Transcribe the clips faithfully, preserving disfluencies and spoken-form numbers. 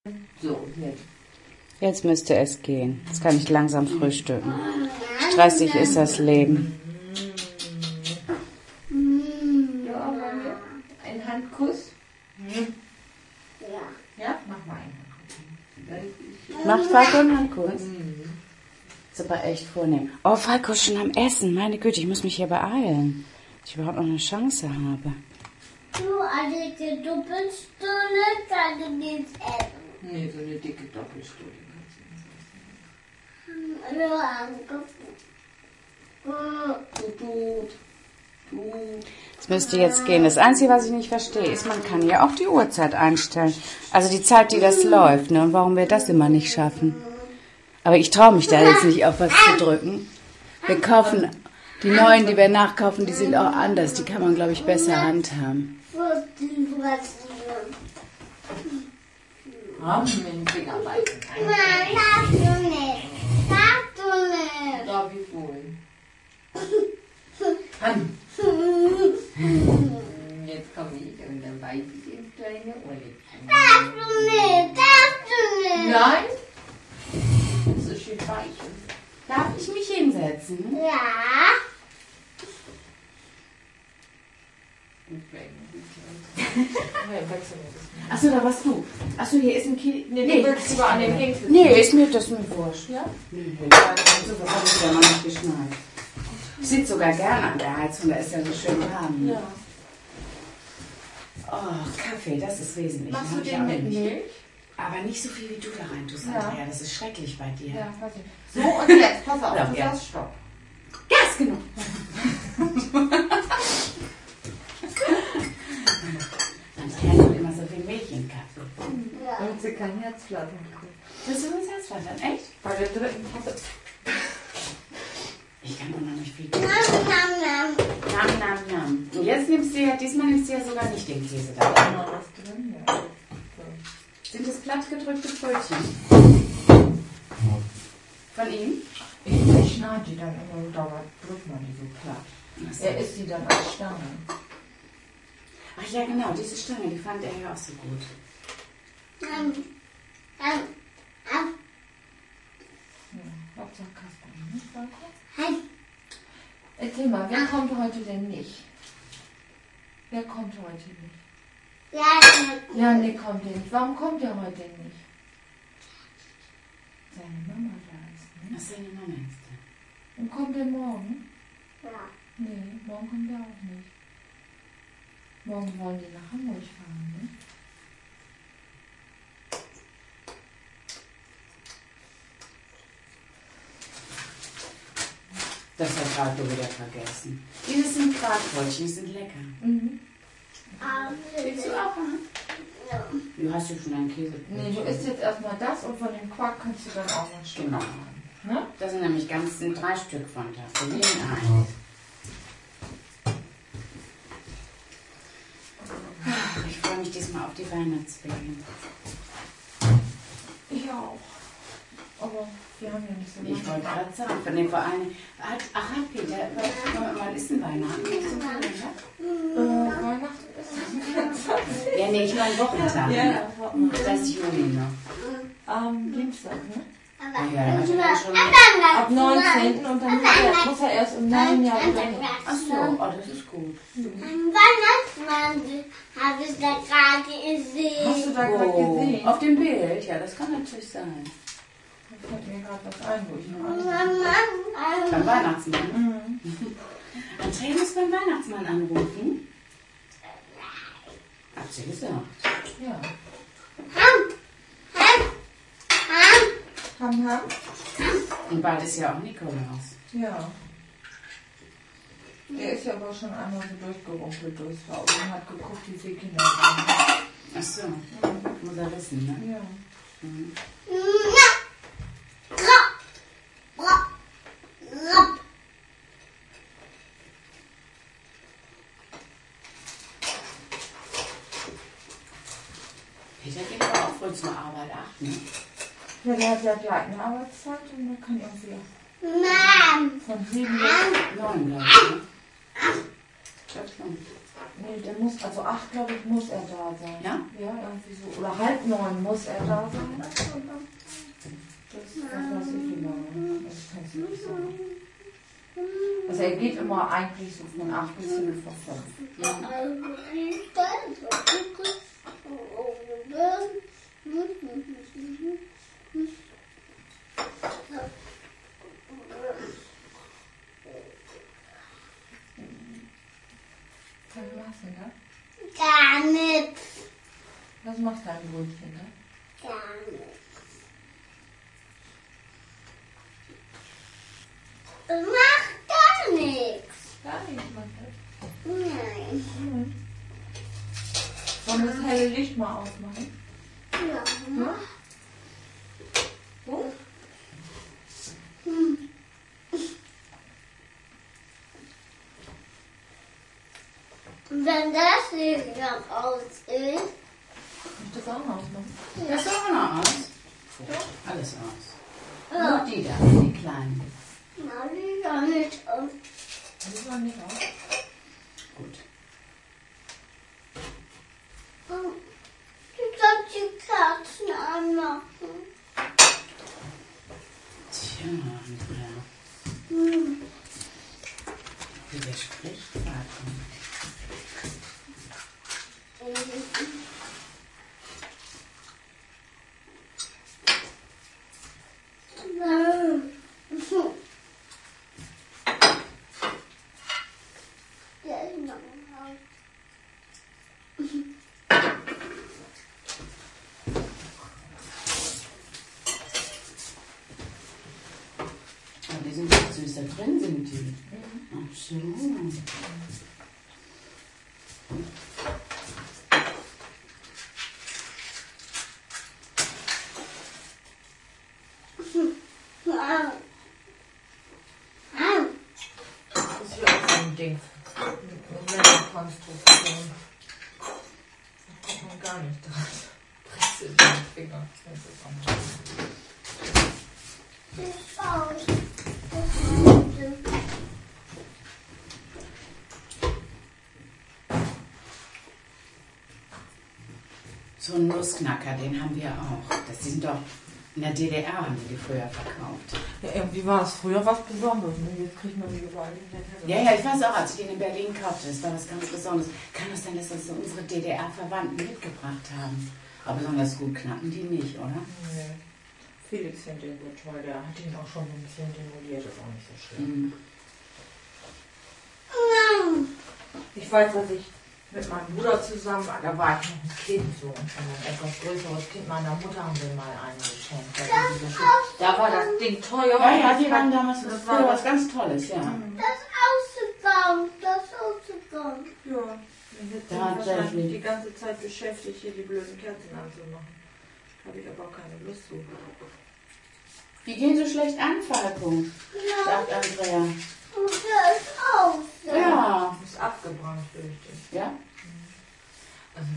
So, jetzt. Jetzt müsste es gehen. Jetzt kann ich langsam frühstücken. Stressig ist das Leben. Ja, ein Handkuss. Ja, mach mal einen Handkuss. Macht Falco einen Handkuss? Das ist aber echt vornehm. Oh, Falco ist schon am Essen. Meine Güte, ich muss mich hier beeilen, dass ich überhaupt noch eine Chance habe. Du, eine dicke Doppelstunde, dann geht's essen. Nee, so eine dicke Doppelstunde kannst du nicht. Nur angucken. Tut, tut, tut. Es müsste jetzt gehen. Das Einzige, was ich nicht verstehe, ist, man kann hier auch die Uhrzeit einstellen. Also die Zeit, die das läuft. Ne? Und warum wir das immer nicht schaffen. Aber ich traue mich da jetzt nicht auf was zu drücken. Wir kaufen, die neuen, die wir nachkaufen, die sind auch anders. Die kann man, glaube ich, besser handhaben. Haben wir mit dem Finger beißen. Nein, darfst du nicht. Darfst du nicht. Darf ich wohl. Hand. Jetzt komme ich und dann beiße ich ins kleine Ohrläppchen. Darfst du nicht. Darfst du nicht. Nein? Das ist schön weich. Darf ich mich hinsetzen? Ja. Achso, da warst du. Achso, hier ist ein Kilo. Nee, du willst lieber an den Henkel. Nee, ist mir das mir wurscht. Ja? Nee, nee, so was habe ich ja noch nicht geschnallt. Ich sitze sogar gerne an der Heizung, da ist ja so schön warm. Ja. Oh, Kaffee, das ist wesentlich. Machst du Hab ich den auch mit nicht. Milch? Aber nicht so viel wie du da rein tust, Ja. Andrea. Das ist schrecklich bei dir. Ja, pass auf. So, und jetzt, pass auf, Ja, du ja. sagst Stopp. Gas genug. Andrea hat immer so viel Milch im Kaffee. Und sie kann Herzflattern kriegen. Willst du uns Herzflattern? Echt? Bei der dritten Tasse. Ich kann auch noch nicht viel. Nam, nam, nam. Nam, nam, nam. Und jetzt nimmst du ja, diesmal nimmst du ja sogar nicht den Käse da. Da noch was drin, ja. So. Sind das plattgedrückte Brötchen? Von ihm? Ich, ich schneide die dann immer und dauernd drückt man die so platt. Ach so. Er isst die dann als Stange. Ach ja, genau, diese Stange, die fand er ja auch so gut. Nam, nam, nam. Ja, Hauptsache Kasper, ne? Danke. Halt. Erzähl mal, wer kommt heute denn nicht? Wer kommt heute nicht? Ja, Ja, nee, kommt der nicht. Warum kommt er heute nicht? Seine Mama da ist, ne? Was seine Mama ist da? Und kommt er morgen? ja. Nee, morgen kommt er auch nicht. Morgen wollen die nach Hamburg fahren, ne? Das hat Falco wieder vergessen. Diese sind Quarkbrötchen, die sind lecker. Mhm. Willst du auch machen? Ja. Du hast ja schon einen Käse. Nee, du isst jetzt erstmal das und von dem Quark kannst du dann auch noch ein Stück Genau. machen. Ne? Das sind nämlich ganz sind drei Stück von da. Für jeden einen. Ach, ich freue mich diesmal auf die Weihnachtsferien. Ich auch. Aber wir haben ja nicht so lange. Ich wollte gerade sagen, von den Vereinen. Ach, Peter, wann ist denn Weihnachten? Ist das Weihnachten? Äh, Weihnachten ist es. Ja, nee, ich meine Wochentag. Ja, Das ist Juni noch. am Dienstag, ne? Aber, Ja, ja, also dann schon. Ab neunzehnten und dann muss er, muss er erst im neuen Jahr rein. Ach so, oh, das ist gut. Ein Weihnachtsmann habe ich da gerade gesehen. Hast du da gerade Oh, gesehen? auf dem Bild, ja, das kann natürlich sein. Da fällt mir gerade was ein, wo ich noch an. Mama, Beim Weihnachtsmann. Mhm. Andrea muss beim Weihnachtsmann anrufen. Hat sie gesagt. Ja. Ham, Ham, Ham. Ham, ham? Und bald ist ja auch Nikolaus. Ja. Der ist ja aber schon einmal so durchgerumpelt durchs Haus und hat geguckt, wie viele Kinder da waren. Ach so, muss er wissen, ne? Ja. Mhm. Peter geht aber auch wohl zur Arbeit, acht, ne? Ja, der hat ja gleich eine Arbeitszeit und der kann irgendwie Mom. von sieben bis Neun, glaube ich, ne? Ich glaub schon. Nee, der muss, also acht, glaube ich, muss er da sein. Ja? Ja, irgendwie so. Oder halb neun muss er da sein. Das, das weiß ich wie lange. Das kannst du nicht sagen. Also er geht immer eigentlich so von acht bis viertel vor fünf. Ja. Was machst du da? Gar nichts. Was macht dein Brötchen da? Gar nichts. Das macht gar nichts. Gar nichts macht das. Nein. Mhm. Wollen wir das helle Licht mal ausmachen? Ja. Ja? So? Hm. Wenn das Licht dann aus ist, Kann ich das auch noch ausmachen? Das sieht auch noch aus. Ja. Alles aus. ja. Nur die da, die kleinen. Na, die gar nicht aus. Das war nicht aus. Gut. Du sollst die Kerzen anmachen. Tja, Andrea. Hm. Wie der spricht, Vater. Aber die sind doch süß, da drin sind die. Ach so. Das ist hier auch so ein Ding. Eine Männerkonstruktion. Da kommt man gar nicht dran. Presse in den Finger. Das ist anders. So einen Nussknacker, den haben wir auch. Das sind doch in der D D R haben wir die früher verkauft. Ja, irgendwie war es früher was Besonderes. Ne? Jetzt kriegt man die überall in der Tasche. Ja, ja, ich weiß auch, als ich den in Berlin kaufte, das war was ganz Besonderes. Kann es sein, dass das so unsere D D R-Verwandten mitgebracht haben? Aber besonders gut knacken die nicht, oder? Nee. Felix findet den so toll. Der hat ihn auch schon ein bisschen demoliert. Das ist auch nicht so schlimm. Mhm. Ich weiß, dass ich mit meinem Bruder zusammen, da war ich noch ein Kind so, und ein etwas größeres Kind meiner Mutter haben wir mal einen geschenkt. Da, diese, da war das Ding teuer. Ja, ja, die waren damals das das war war was ganz Tolles, ja. Das ausgebaut, das ausgebaut. Ja, wir sind Da hat wahrscheinlich er- die ganze Zeit beschäftigt, hier die blöden Kerzen anzumachen. Habe ich aber auch keine Lust zu. Die gehen so schlecht an, Falco, Ja, sagt Andrea. und das ist aus. Ja. Ist abgebrannt, fürchte ich. Ja? Also.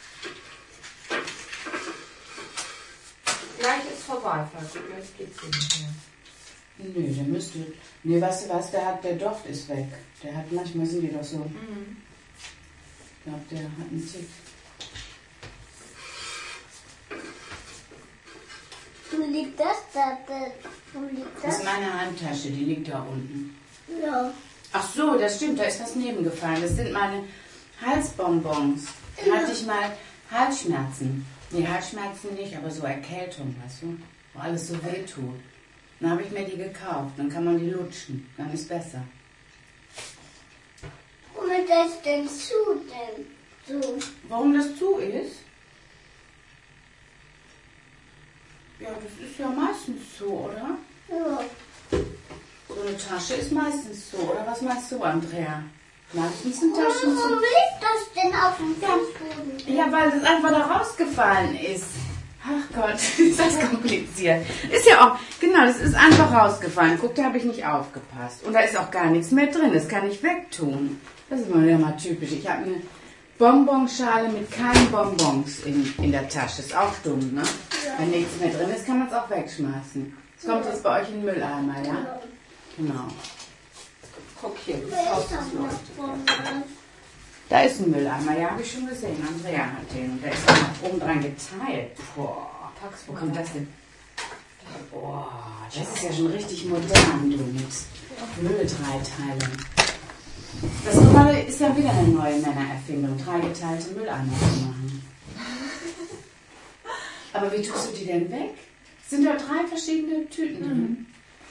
Gleich ist vorbei, Falco. Gleich geht's hier nicht mehr. Nö, der müsste. Nee, weißt du was, der hat, der Docht ist weg. Der hat, manchmal sind die doch so. Mhm. Ich glaube, der hat einen Tick. Wo liegt das da denn? Wo liegt Das das? ist meine Handtasche, die liegt da unten. Ja. Ach so, das stimmt, da ist was nebengefallen. Das sind meine Halsbonbons. Da hatte ich mal Halsschmerzen. Nee, Halsschmerzen nicht, aber so Erkältung, weißt du? Wo alles so weh tut. Dann habe ich mir die gekauft. Dann kann man die lutschen. Dann ist besser. Womit das denn zu denn? So. Warum das zu ist? Ja, das ist ja meistens so, oder? Ja. So eine Tasche ist meistens so, oder was meinst du, Andrea? Meistens sind Taschen Warum so. liegt das denn auf dem Fußboden? Ja, weil das einfach da rausgefallen ist. Ach Gott, ist das kompliziert. Ist ja auch, genau, das ist einfach rausgefallen. Guck, da habe ich nicht aufgepasst. Und da ist auch gar nichts mehr drin, das kann ich wegtun. Das ist mal wieder mal typisch. Ich habe eine Bonbonschale mit keinen Bonbons in, in der Tasche. Ist auch dumm, ne? Ja. Wenn nichts mehr drin ist, kann man es auch wegschmeißen. Es kommt jetzt bei euch in den Mülleimer, ja? Ja. Genau. Guck hier, das Wer Haus ist das ist noch leuchtet. von das? Da ist ein Mülleimer, ja, habe ich schon gesehen. Andrea hat den. Und der ist auch noch oben dran geteilt. Boah, Pax, wo kommt das denn? Boah, das ist ja schon richtig modern, du, mit Mülldreiteilen. Das normale ist ja wieder eine neue Männererfindung, dreigeteilte Mülleimer zu machen. Aber wie tust du die denn weg? Sind da drei verschiedene Tüten drin? Mhm.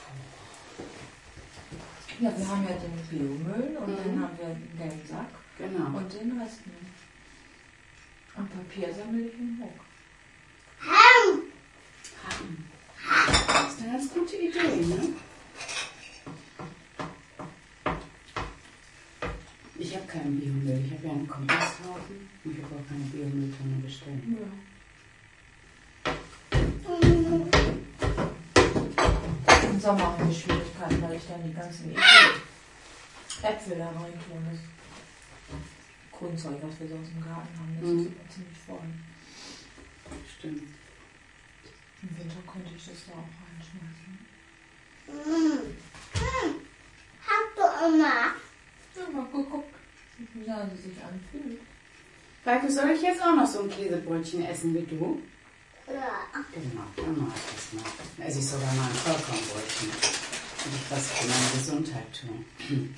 Ja, wir haben ja den Biomüll und mhm. dann haben wir den gelben Sack. Genau. Und den Rest nicht. Und Papier sammle ich im Ruck. Ham. Ham. Das ist eine ganz gute Idee, ne? Ich habe keinen Biomüll. Ich habe ja einen Komposthaufen. Ich habe auch keine Biomülltonne bestellt. Ja. Im Sommer haben wir Schwierigkeiten, weil ich dann die ganzen Äpfel da rein tun. Das Grünzeug, was wir so aus dem Garten haben, das mhm. ist immer ziemlich voll. Stimmt. Im Winter könnte ich das da auch reinschmeißen. Mhm. Hast du Oma? Ja, mal geguckt, wie sie sich anfühlt. Reike, soll ich jetzt auch noch so ein Käsebrötchen essen wie du? Ja. Genau, dann mache ich das mal. Dann esse ich sogar mal ein Vollkornbrötchen. Und ich was für meine Gesundheit tun. Hm.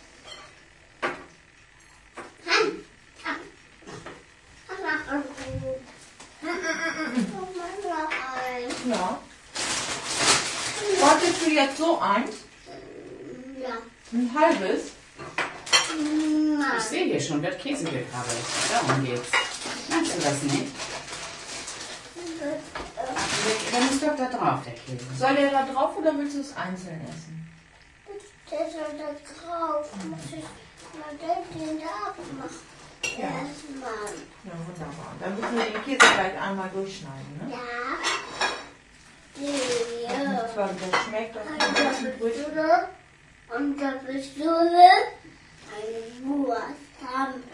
Ja. Wolltest du jetzt so eins? Ja. Ein halbes? Nein. Ich sehe hier schon, wird Käse gekrabbelt. Darum geht's. Meinst du das nicht? Ach, der muss doch da drauf, der Käse. Soll der da drauf oder willst du es einzeln essen? Der soll da drauf. Muss ich mal den da abmachen. Ja. Erstmal. Ja, wunderbar. Dann müssen wir den Käse gleich einmal durchschneiden, ne? Ja. Ja. Ja. Zwar, der schmeckt auf Und den da ganzen bist Brötchen. du und da bist du eine Wurst haben.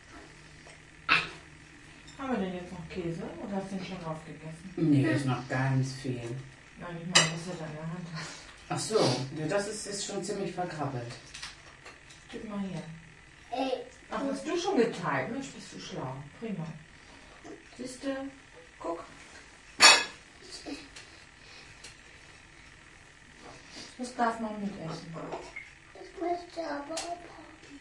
Haben wir denn jetzt noch Käse oder hast du den schon aufgegessen? Nee, ist noch ganz viel. Nein, ich meine, was du da in der Hand hast. Ach so, ja, das ist, ist schon ziemlich verkrabbelt. Gib mal hier. Ey. Ach, hast du schon geteilt? Mensch, bist du schlau. Prima. Siehst du? Guck. Das darf man mitessen. Das müsste aber auch haben.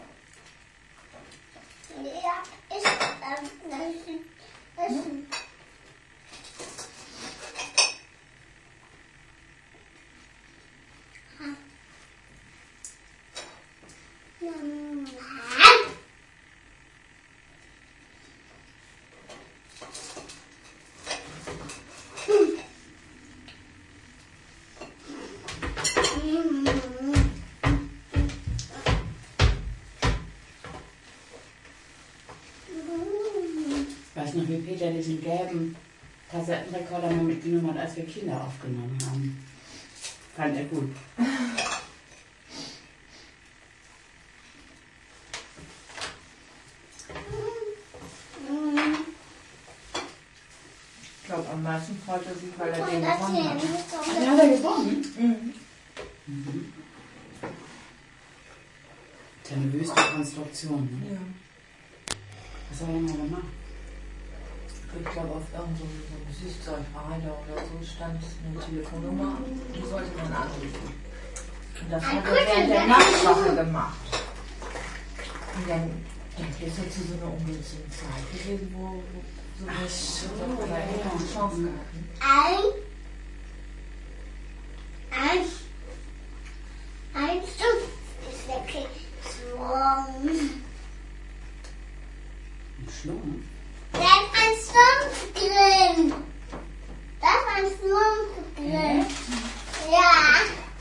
Ja, ich ähm, das essen. Weißt du noch, wie Peter diesen gelben Kassettenrekorder mal mitgenommen hat, als wir Kinder aufgenommen haben? Fand er gut. Ich glaube, am meisten freut er sich, weil er den das gewonnen hat. hier? Hat er gewonnen? Mhm. Mhm. Das ist eine wüste Konstruktion. Ne? Ja. Was hat er denn mal gemacht? Ich glaube, auf irgendeinem so einem Süßzeugreiter oder so stand eine Telefonnummer, die sollte man anrufen. Und das hat er während der Nachtwache gemacht. Und dann, dann ist er zu so einer ungünstigen Zeit gewesen, wo, wo so eine so, ja, eine Chance gehabt. Ein, ein, ein Stück ist der Keks. Ein Schlungen? Da ist ein Stumpf drin. Da ist ein Stumpf drin. Ja.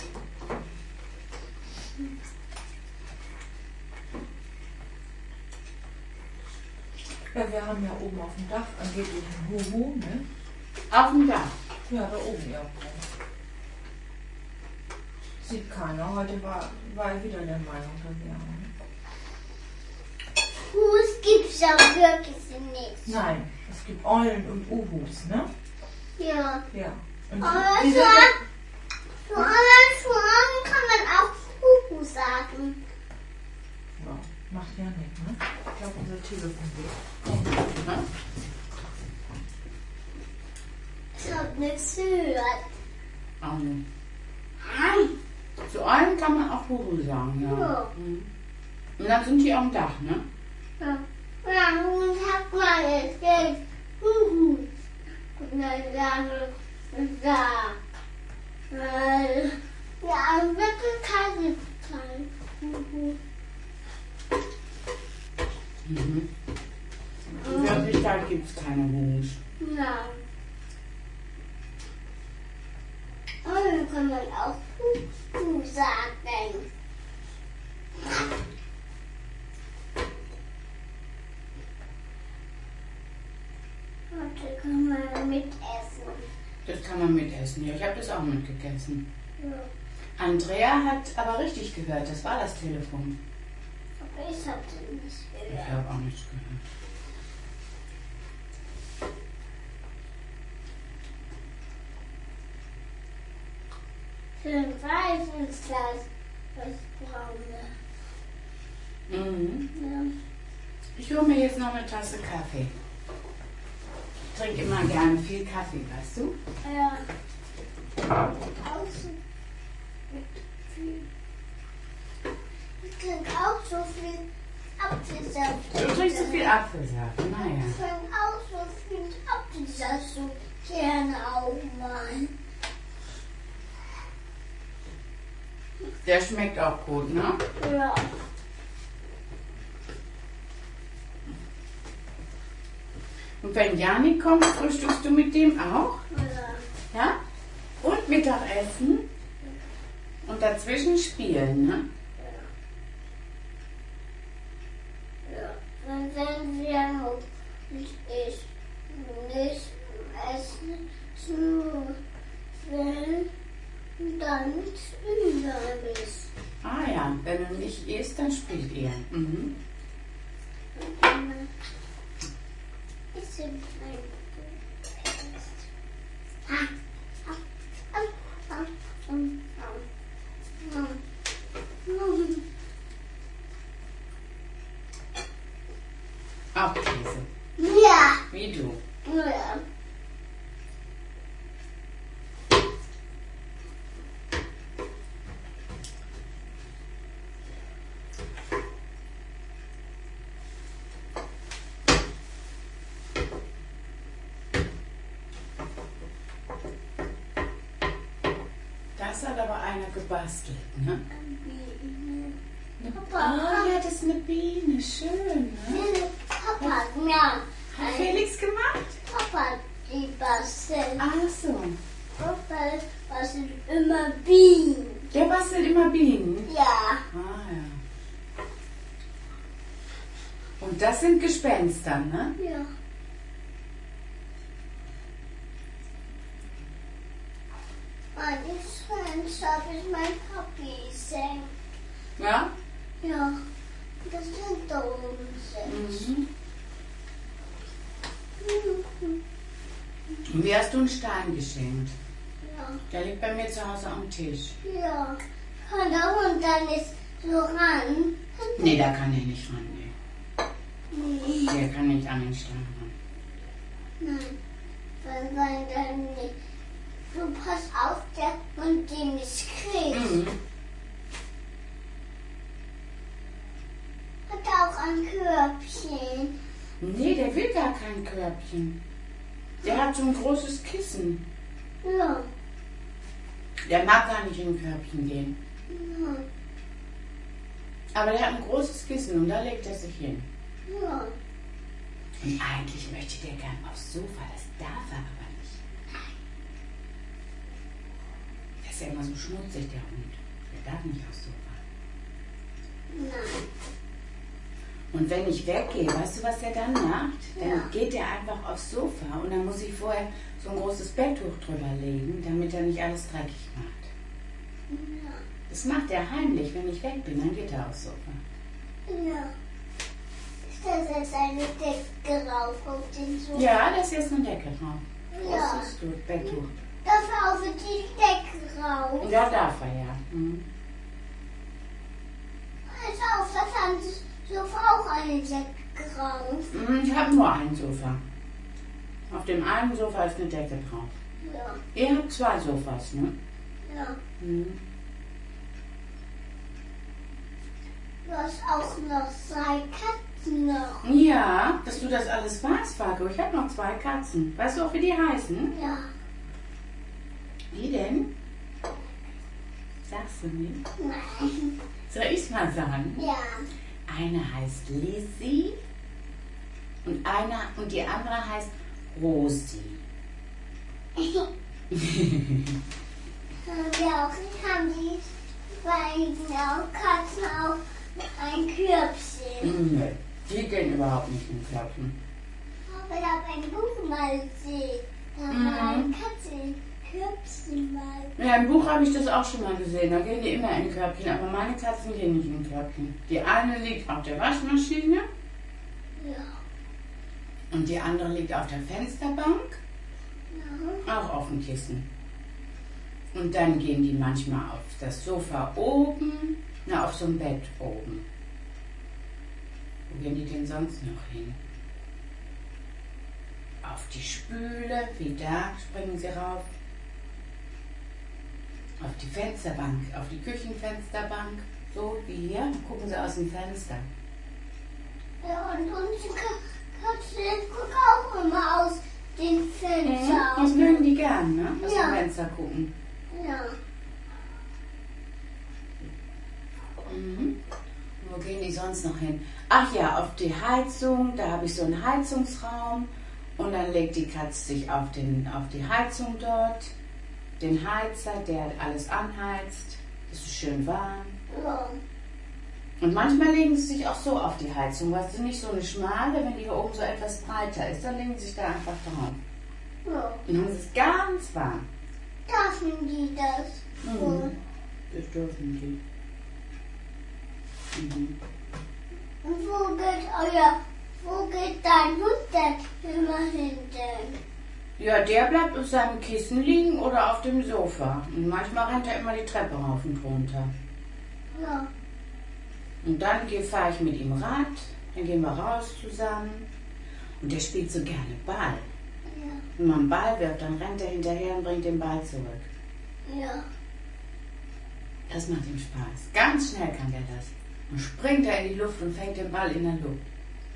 Ja, wir haben ja oben auf dem Dach angeblich ein Huhu, ne? Auf dem Dach? Ja, da oben ja. Sieht keiner. Heute war, war er wieder der Meinung, dass wir haben. Fuß gibt's ja wirklich nicht. Nein, es gibt Eulen und Uhus, ne? Ja. Ja. Und Aber die zu, sind ja, zu anderen Schwuren kann man auch Fuhu sagen. ja, Macht ja nicht, ne? Ich glaube, unser Telefon geht. Ja. Ich hab nichts gehört. Auch nicht. Zu einem kann man auch Huhu sagen, ja. Ja. Mhm. Und dann sind die am Dach, ne? Ja. Ja, und hab mal jetzt Geld. Huhu. Und dann sagen wir, da. Weil, ja, wirklich keine Zeit. Huhu. Mhm. In Wirklichkeit gibt es keine Huhus. Ja. Und dann kann man auch Huhu sagen. Heute kann man mitessen. Das kann man mitessen. Ja, ich habe das auch mitgegessen. Ja. Andrea hat aber richtig gehört, das war das Telefon. Aber ich hatte nicht Ich gehört. habe auch nichts gehört. Schön weiß ins Glas. Das braune. Mhm. Ja. Ich hole mir jetzt noch eine Tasse Kaffee. Ich trinke immer gerne viel Kaffee, weißt du? Ja. Auch so mit viel. Ich trinke auch so viel Apfelsaft. Du trinkst so viel Apfelsaft, naja. Ich trinke auch so viel Apfelsaft so gerne auch mal. Der schmeckt auch gut, ne? Ja. Und wenn Janik kommt, frühstückst du mit dem auch? Ja. Ja? Und Mittagessen? Und dazwischen spielen, ne? Ja. Und wenn wir noch nicht, nicht essen zu will, dann spielen wir nicht. Ah ja, wenn du nicht isst, dann spielt ihr. Mhm. Und dann ist es ein Ah, ah, ah, ah, ah, ah, ah. Auch Käse. Ja. Wie du. Ja. Das hat aber einer gebastelt, ne? Papa. Ah ja, das ist eine Biene. Schön, ne? Papa, ja. Hat Felix gemacht? Papa, die basteln. Ach so. Papa bastelt immer Bienen. Der bastelt immer Bienen? Ja. Ah ja. Und das sind Gespenster, ne? Ja. Meine Freundschaft ist mein Papi. Ja? Ja. Das sind Dosen. Mhm. Und wie hast du einen Stein geschenkt? Ja. Der liegt bei mir zu Hause am Tisch. Ja. Kann der Hund da nicht so ran? Nee, da kann er nicht ran. Nee. Nee. Der kann nicht an den Stein ran. Nein. Weil, weil dann nicht. Du pass auf, der Hund den nicht kriegt. Mhm. Hat er auch ein Körbchen? Nee, der will gar kein Körbchen. Der hat so ein großes Kissen. Ja. Der mag gar nicht in ein Körbchen gehen. Ja. Aber der hat ein großes Kissen und da legt er sich hin. Ja. Und eigentlich möchte der gern aufs Sofa, das darf er aber nicht. Der ist ja immer so schmutzig, der Hund. Der darf nicht aufs Sofa. Nein. Und wenn ich weggehe, weißt du, was er dann macht? Dann Ja. geht er einfach aufs Sofa und dann muss ich vorher so ein großes Betttuch drüber legen, damit er nicht alles dreckig macht. Ja. Das macht er heimlich, wenn ich weg bin, dann geht er aufs Sofa. Ja. Ist das jetzt eine Decke rauf auf den Sofa? Ja, da ist jetzt eine Decke drauf. Ja. Großes Du- Betttuch. Darf er auf die Decke rauf? Ja, darf er ja. Mhm. Pass auf, das haben sie Sofa auch eine Decke drauf. Mhm, ich habe nur ein Sofa. Auf dem einen Sofa ist eine Decke drauf. Ja, Ihr habt zwei Sofas, ne? ja. Mhm. Du hast auch noch zwei Katzen noch. Ja, dass du das alles weißt, Falco. Ich habe noch zwei Katzen. Weißt du auch, wie die heißen? Ja. Wie denn? Sagst du nicht? Nein. Soll ich mal sagen? Ja. Eine heißt Lizzie und, eine, und die andere heißt Rosi. Haben wir auch, haben die beiden auch Katzen auch ein Körbchen. Nee, die gehen überhaupt nicht in Körbchen. Aber ich habe ein Buch mal gesehen. Da Mhm. war eine Katze in Körbchen mal. Ja, im Buch habe ich das auch schon mal gesehen. Da gehen die immer in Körbchen, aber meine Katzen gehen nicht in Körbchen. Die eine liegt auf der Waschmaschine Ja. und die andere liegt auf der Fensterbank, Ja. auch auf dem Kissen. Und dann gehen die manchmal auf das Sofa oben, na, auf so ein Bett oben. Wo gehen die denn sonst noch hin? Auf die Spüle, wie da springen sie rauf. Auf die Fensterbank, auf die Küchenfensterbank, so wie hier, gucken sie aus dem Fenster. Ja, und unsere Katze guckt auch immer aus dem Fenster. Das mögen die gern, ne? Aus Ja. dem Fenster gucken. Ja. Mhm. Wo gehen die sonst noch hin? Ach ja, auf die Heizung, da habe ich so einen Heizungsraum und dann legt die Katze sich auf, den, auf die Heizung dort, den Heizer, der alles anheizt, das ist schön warm. Ja. Und manchmal legen sie sich auch so auf die Heizung, weißt du, nicht so eine schmale, wenn die hier oben so etwas breiter ist, dann legen sie sich da einfach drauf. Ja. Und dann ist es ganz warm. Dürfen die das? Mhm. Das dürfen die. Mhm. Und wo geht euer, wo geht dein Hund denn immer hin denn? Ja, der bleibt auf seinem Kissen liegen oder auf dem Sofa. Und manchmal rennt er immer die Treppe rauf und runter. Ja. Und dann fahre ich mit ihm Rad, dann gehen wir raus zusammen. Und der spielt so gerne Ball. Ja. Wenn man einen Ball wirft, dann rennt er hinterher und bringt den Ball zurück. Ja. Das macht ihm Spaß. Ganz schnell kann der das. Dann springt er in die Luft und fängt den Ball in der Luft.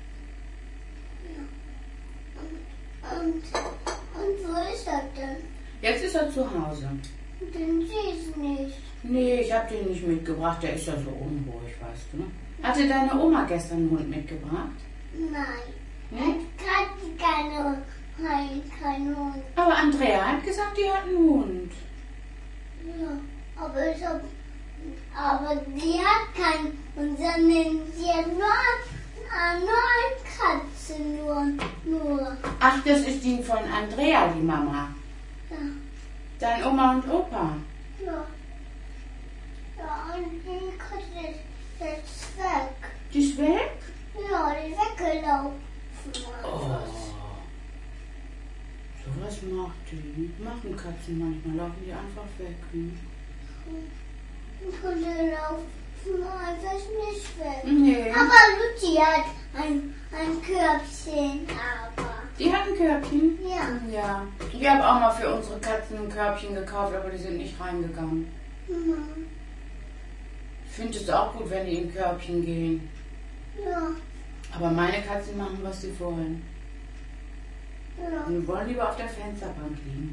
Und, und wo ist er denn? Jetzt ist er zu Hause. Den siehst du nicht. Nee, ich habe den nicht mitgebracht, der ist ja so unruhig, weißt du. Hatte deine Oma gestern einen Hund mitgebracht? Nein. Nee? Ich hatte keine, kein, kein Hund. Aber Andrea hat gesagt, die hat einen Hund. Ja. Aber ich hab, aber die hat keinen Hund, sondern sie hat nur, äh, nur eine Katze, nur, nur. Ach, das ist die von Andrea, die Mama. Ja. Dein Oma und Opa. Ja. Ja, und die Katze ist jetzt weg. Die ist weg? Ja, die ist weggelaufen. Oh. So was macht die. Machen Katzen manchmal, laufen die einfach weg. Hm? Und die laufen einfach nicht weg. Nee. Aber Lucy hat ein, ein Körbchen, aber. Die hat ein Körbchen? Ja. Ja. Ich habe auch mal für unsere Katzen ein Körbchen gekauft, aber die sind nicht reingegangen. Mhm. Ich finde es auch gut, wenn die in Körbchen gehen. Ja. Aber meine Katzen machen, was sie wollen. Ja. Die wollen lieber auf der Fensterbank liegen.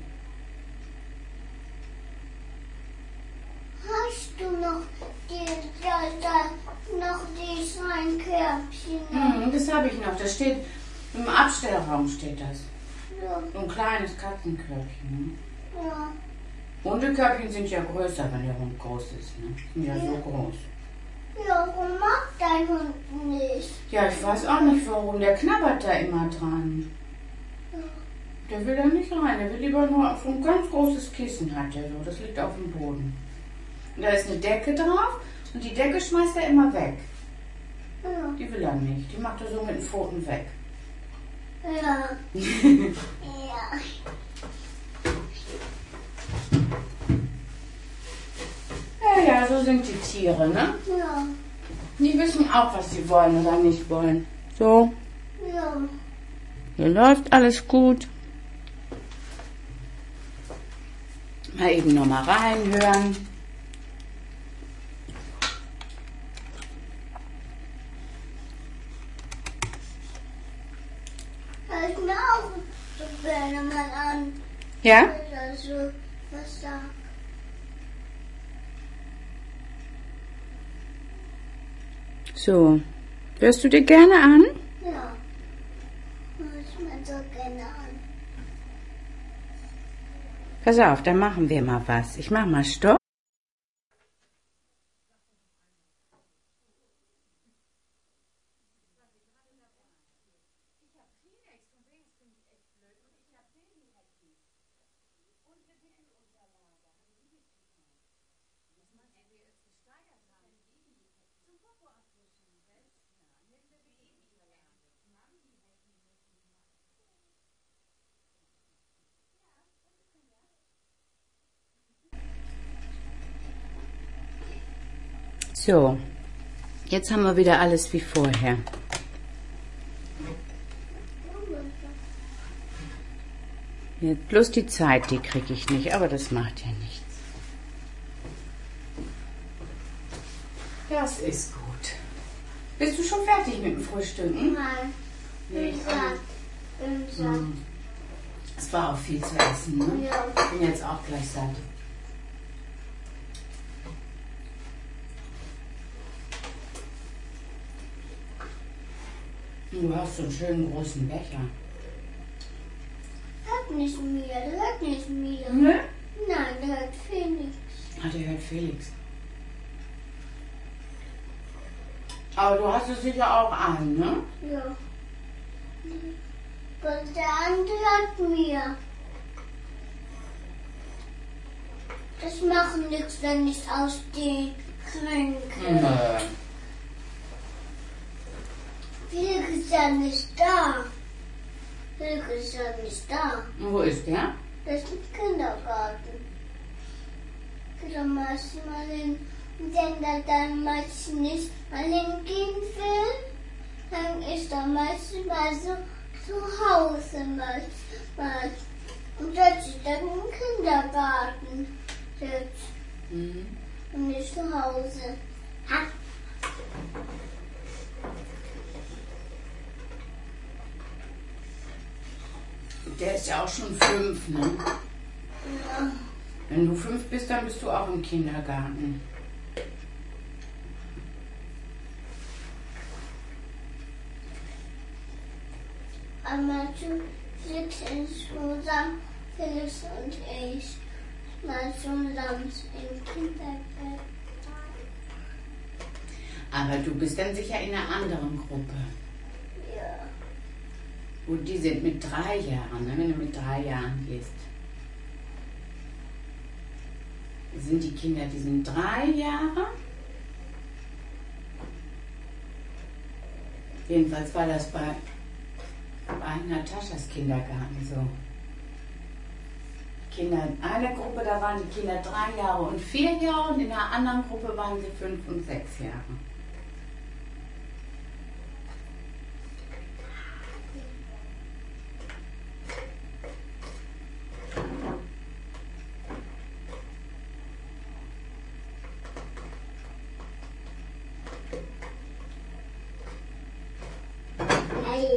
Hast du noch die, da, da, noch die Schweinkörbchen? Hm, das habe ich noch. Das steht im Abstellraum steht das. Ja. So ein kleines Katzenkörbchen. Ne? Ja. Hundekörbchen sind ja größer, wenn der Hund groß ist. Ne? Sind ja so groß. Ja, warum mag dein Hund nicht? Ja, ich weiß auch nicht warum. Der knabbert da immer dran. Ja. Der will da nicht rein. Der will lieber nur auf ein ganz großes Kissen hat er so. Das liegt auf dem Boden. Und da ist eine Decke drauf und die Decke schmeißt er immer weg. Ja. Die will er nicht. Die macht er so mit den Pfoten weg. Ja. Ja. Ja, ja, so sind die Tiere, ne? Ja. Die wissen auch, was sie wollen oder nicht wollen. So, Ja. hier läuft alles gut. Mal eben nochmal reinhören. Hör ich mir auch so gerne mal an. Ja? Oder so was sagt. So, hörst du dir gerne an? Ja. Hör ich mir so gerne an. Pass auf, dann machen wir mal was. Ich mach mal Stopp. So, jetzt haben wir wieder alles wie vorher. Jetzt bloß die Zeit, die kriege ich nicht, aber das macht ja nichts. Das ist gut. Bist du schon fertig mit dem Frühstücken? Nein. Nee, Bin ich satt. Bin satt. Es war auch viel zu essen, ne? Ja. Ich bin jetzt auch gleich satt. Du hast so einen schönen großen Becher. Hört nicht mir, der hört nicht mir. Ne? Nein, der hört Felix. Ah, der hört Felix. Aber du hast es sicher auch an, ne? Ja. Und der andere hört mir. Das macht nichts, wenn ich aus dem trinke. Nö. Felix ist ja nicht da. Felix ist ja nicht da. Und wo ist der? Das ist im Kindergarten. Geht er manchmal hin. Und wenn er dann manchmal nicht mal hingehen will, dann ist er manchmal so zu Hause manchmal. Und das ist dann im Kindergarten sitzt Mhm. und nicht zu Hause. Ha. Der ist ja auch schon fünf, ne? Ja. Wenn du fünf bist, dann bist du auch im Kindergarten. Aber Felix ist zusammen, Felix und ich, mal zusammen im Kindergarten. Aber du bist dann sicher in einer anderen Gruppe. Ja. Gut, die sind mit drei Jahren, ne? Wenn du mit drei Jahren gehst. Sind die Kinder, die sind drei Jahre? Jedenfalls war das bei, bei Nataschas Kindergarten so. Kinder, eine Gruppe, da waren die Kinder drei Jahre und vier Jahre und in einer anderen Gruppe waren sie fünf und sechs Jahre. Hey.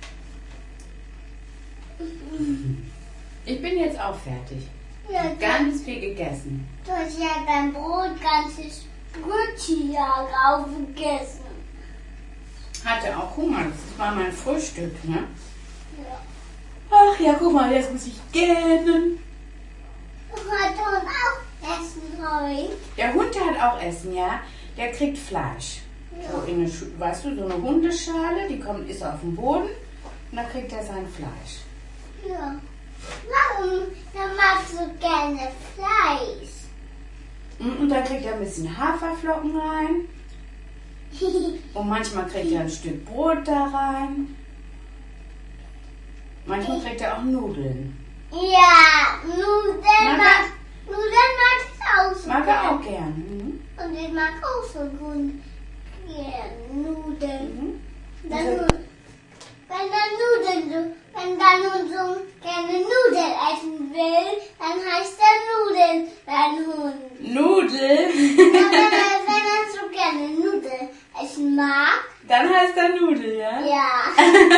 Ich bin jetzt auch fertig. Ja, Ganz viel gegessen. du hast ja dein Brot ganzes Brötchen aufgegessen. Hatte auch Hunger, das war mein Frühstück, ne? Ja. Ach ja, guck mal, jetzt muss ich gähnen. Hat Hund auch Essen heute? Der Hund hat auch Essen, ja? Der kriegt Fleisch. So in eine, Schu- weißt du, so eine Hundeschale, die kommt, ist auf dem Boden und da kriegt er sein Fleisch. Ja. Warum dann magst du gerne Fleisch? Und und dann kriegt er ein bisschen Haferflocken rein und manchmal kriegt er ein Stück Brot da rein. Manchmal kriegt er auch Nudeln. Ja, Nudeln Mag mag, Nudeln mag ich auch so Mag er gerne. auch gern. Mhm. Und ich mag auch so gut gerne Nudeln. Dann, wenn dann Nudeln so, wenn dann Hund so gerne Nudeln essen will, dann heißt er Nudeln, dein Hund. Nudel? Ja, wenn, er, wenn er so gerne Nudeln essen mag. Dann heißt er Nudel, ja? Ja.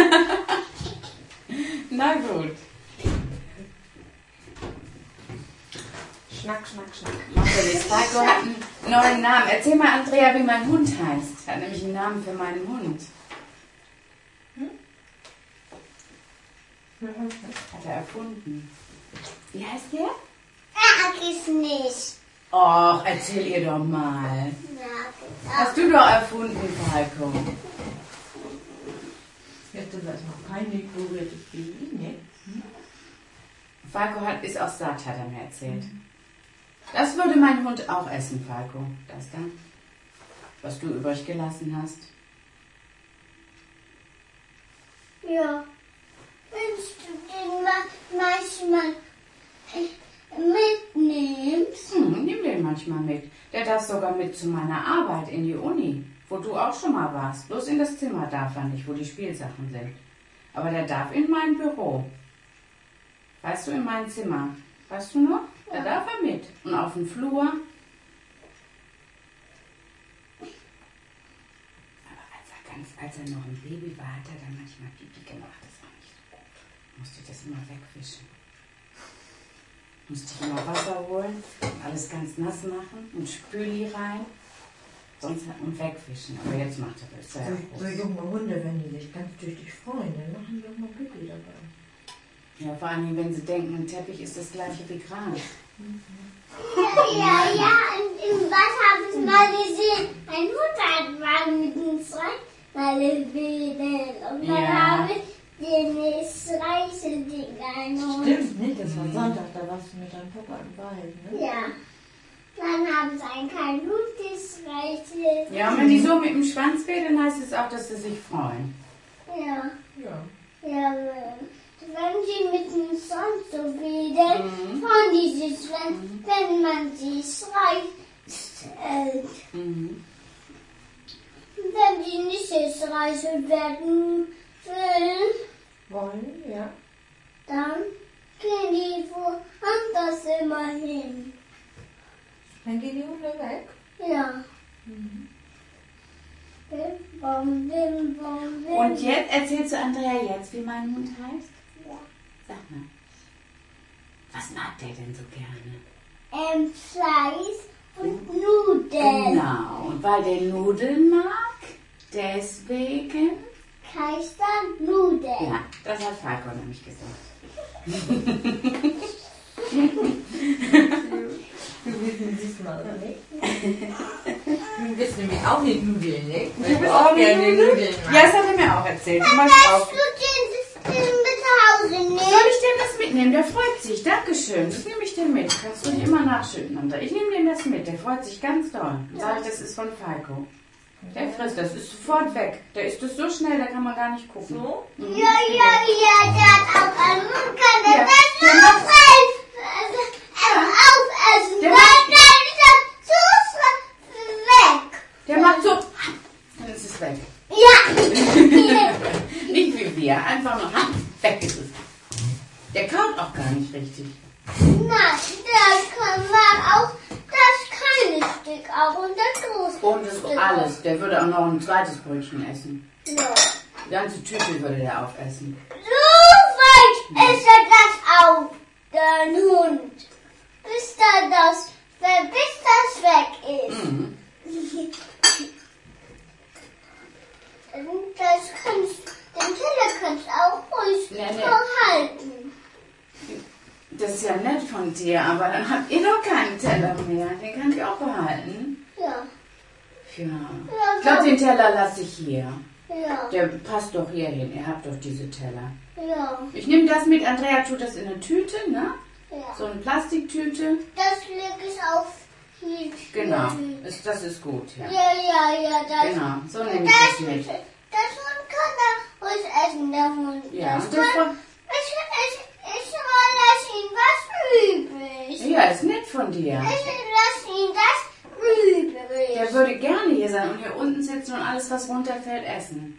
Na gut. Schnack, schnack, schnack. Macht ja nichts. Falco hat einen neuen Namen. Erzähl mal, Andrea, wie mein Hund heißt. Er hat nämlich einen Namen für meinen Hund. Hm? Hat er erfunden. Wie heißt der? Sag es nicht. Och, erzähl ihr doch mal. Sag Hast du doch erfunden, Falco. Jetzt ist das noch kein dekoriertes Baby, ne? Hm? Falco hat, ist auch satt, hat er mir erzählt. Das würde mein Hund auch essen, Falco. Das da, was du übrig gelassen hast. Ja. Wennst du den ma manchmal mitnimmst? Hm, nimm den manchmal mit. Der darf sogar mit zu meiner Arbeit in die Uni, wo du auch schon mal warst. Bloß in das Zimmer darf er nicht, wo die Spielsachen sind. Aber der darf in mein Büro. Weißt du, in mein Zimmer. Weißt du noch? Da darf er mit. Und auf dem Flur. Aber als er, ganz, als er noch ein Baby war, hat er dann manchmal Pipi gemacht. Das war nicht so gut. Musste ich das immer wegwischen. Musste ich immer Wasser holen, alles ganz nass machen und Spüli rein. Sonst und wegwischen. Aber jetzt macht er das. So, so junge Hunde, wenn die sich ganz tüchtig freuen, dann machen die auch mal Pipi dabei. Ja, vor allem, wenn sie denken, ein Teppich ist das gleiche wie Gras. Ja, ja, ja. Und im Bad habe ich mal gesehen, ein Hund hat mal mit den zwei Bilder. Und dann Ja. habe ich den Streichelding genommen. Stimmt, nicht? Das war Sonntag, da warst du mit deinem Papa im Wald, ne? Ja. Dann haben sie einen kleinen Hund gestreichelt. Ja, und wenn die so mit dem Schwanz wedeln, heißt es auch, dass sie sich freuen. Ja. Ja. Ja, wenn sie mit dem Sonst so wedeln, Mhm. freuen die sich, wenn, wenn man sie streichelt. Mhm. Und wenn sie nicht gestreichelt werden will, Wollen, ja. dann gehen die woanders immer hin. Dann gehen die Hunde weg. Ja. Mhm. Bim, bom, bim, bom, bim. Und jetzt erzählst du Andrea jetzt, wie mein Hund heißt? Ja. Sag mal. Was mag der denn so gerne? Ähm, Fleisch und Nudeln. Genau. Und weil der Nudeln mag, deswegen. Heißt dann Nudeln. Ja, das hat Falco nämlich gesagt. Du wissen es mal, oder nicht? Du bist nämlich auch nicht Nudeln, ne? Du bist auch nicht Nudeln? Ja, das hat er mir auch erzählt. Du magst auch. Kannst du den, den mit nach Hause nehmen? Soll ich dem das mitnehmen? Der freut sich. Dankeschön. Das nehme ich dir mit. Kannst du nicht immer nachschütten, Andrea. Ich nehme dem das mit. Der freut sich ganz doll. Dann sage ich, das ist von Falco. Der frisst das. Ist sofort weg. Der isst es so schnell, da kann man gar nicht gucken. So? Ja, ja, ja, der hat auch einen Mund, kann der Ja, das der noch macht- aufessen. Der Nein, dann ist das so weg. Der macht so. Dann ist es weg. Ja. Nicht wie wir. Einfach nur. Weg ist es. Der kaut auch gar nicht richtig. Nein, der kann man auch das kleine Stück auch und das große Und das Stück alles. Der würde auch noch ein zweites Brötchen essen. Ja. Die ganze Tüte würde der aufessen. So weit ist er das auch, der Hund. Bis da das, bis das weg ist. Mhm. Das kannst, den Teller kannst du auch ruhig Nee, nee. verhalten. Das ist ja nett von dir, aber dann habt ihr doch keinen Teller mehr. Den kann ich auch behalten. Ja, Ja. Ich glaube, den Teller lasse ich hier. ja, Der passt doch hier hin. Ihr habt doch diese Teller. ja, Ich nehme das mit. Andrea tut das in eine Tüte, ne? ja. So eine Plastiktüte. Das lege ich auf die Genau. Tüte. Ist, das ist gut, ja. Ja, ja, ja, das, Genau. So nehme ich das, das mit. das Hund kann da ruhig essen, der Hund. Ja, das und das kann, war, ich, ich, ich lasse ihn was übrig. ja, ist nett von dir. Ich lasse ihn das übrig. Der würde gerne hier sein und hier unten sitzt hinsetzen und alles, was runterfällt, essen.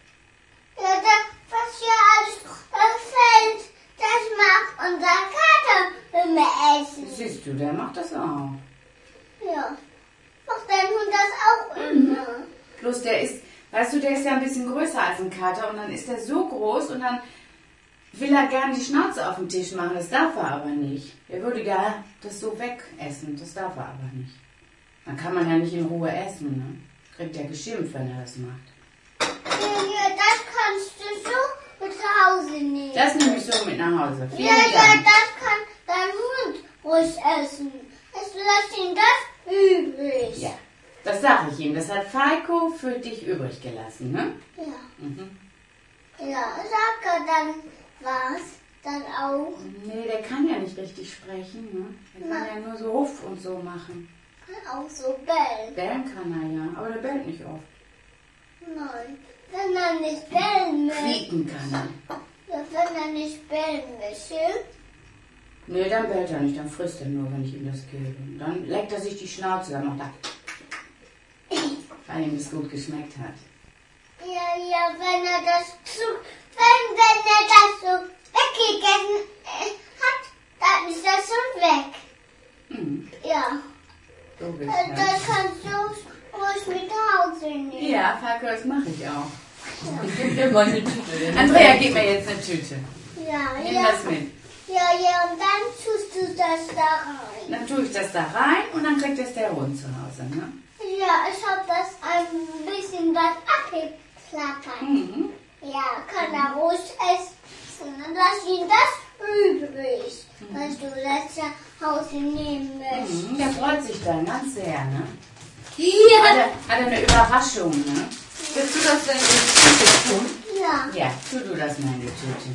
Ja, das, was hier alles fällt, das macht unser Kater immer essen. Siehst du, der macht das auch. Ja, macht dein Hund das auch immer. Bloß der ist, weißt du, der ist ja ein bisschen größer als ein Kater und dann ist der so groß und dann will er gerne die Schnauze auf den Tisch machen, das darf er aber nicht. Er würde gerne das so wegessen, das darf er aber nicht. Dann kann man ja nicht in Ruhe essen, ne? Kriegt er geschimpft, wenn er das macht. Ja, ja, das kannst du so mit nach Hause nehmen. Das nehme ich so mit nach Hause. Vielen Ja, ja, Dank. das kann dein Hund ruhig essen. Es lässt ihn das übrig. Ja, das sage ich ihm. Das hat Falco für dich übrig gelassen, ne? Ja. Mhm. Ja, sag er dann was, dann auch. Nee, der kann ja nicht richtig sprechen, ne? Der kann ja nur so Huff und so machen. Kann auch so bellen. Bellen kann er ja, aber der bellt nicht oft. Nein, wenn er nicht bellen möchte. Quieken kann er. Ja, wenn er nicht bellen möchte. Nee, dann bellt er nicht, dann frisst er nur, wenn ich ihm das gebe. Dann leckt er sich die Schnauze, dann macht er, weil ihm das gut geschmeckt hat. Ja, ja, wenn er das zu, wenn, wenn er das so weggegessen äh, hat, dann ist das schon weg. Mhm. Ja, So äh, willst du das das. kannst du ruhig mit nach Hause nehmen. Ja, Falco, das mache ich auch. Ich gebe dir mal eine Tüte. Andrea, gib mir jetzt eine Tüte. Ja, Nimm ja, das mit. ja, ja, und dann tust du das da rein. Dann tue ich das da rein und dann kriegt es der Rund zu Hause, ne? Ja, ich habe das ein bisschen was abgeklappert. Mhm. Ja, kann er ruhig essen. Dann lass ihn das übrig, was du das nach Hause nehmen möchtest. Mhm. Der freut sich dann ganz sehr, ne? Hat Ja. er, hat er eine Überraschung, ne? Willst du das denn in die Tüte tun? Ja. Ja, tu du das mal in die Tüte.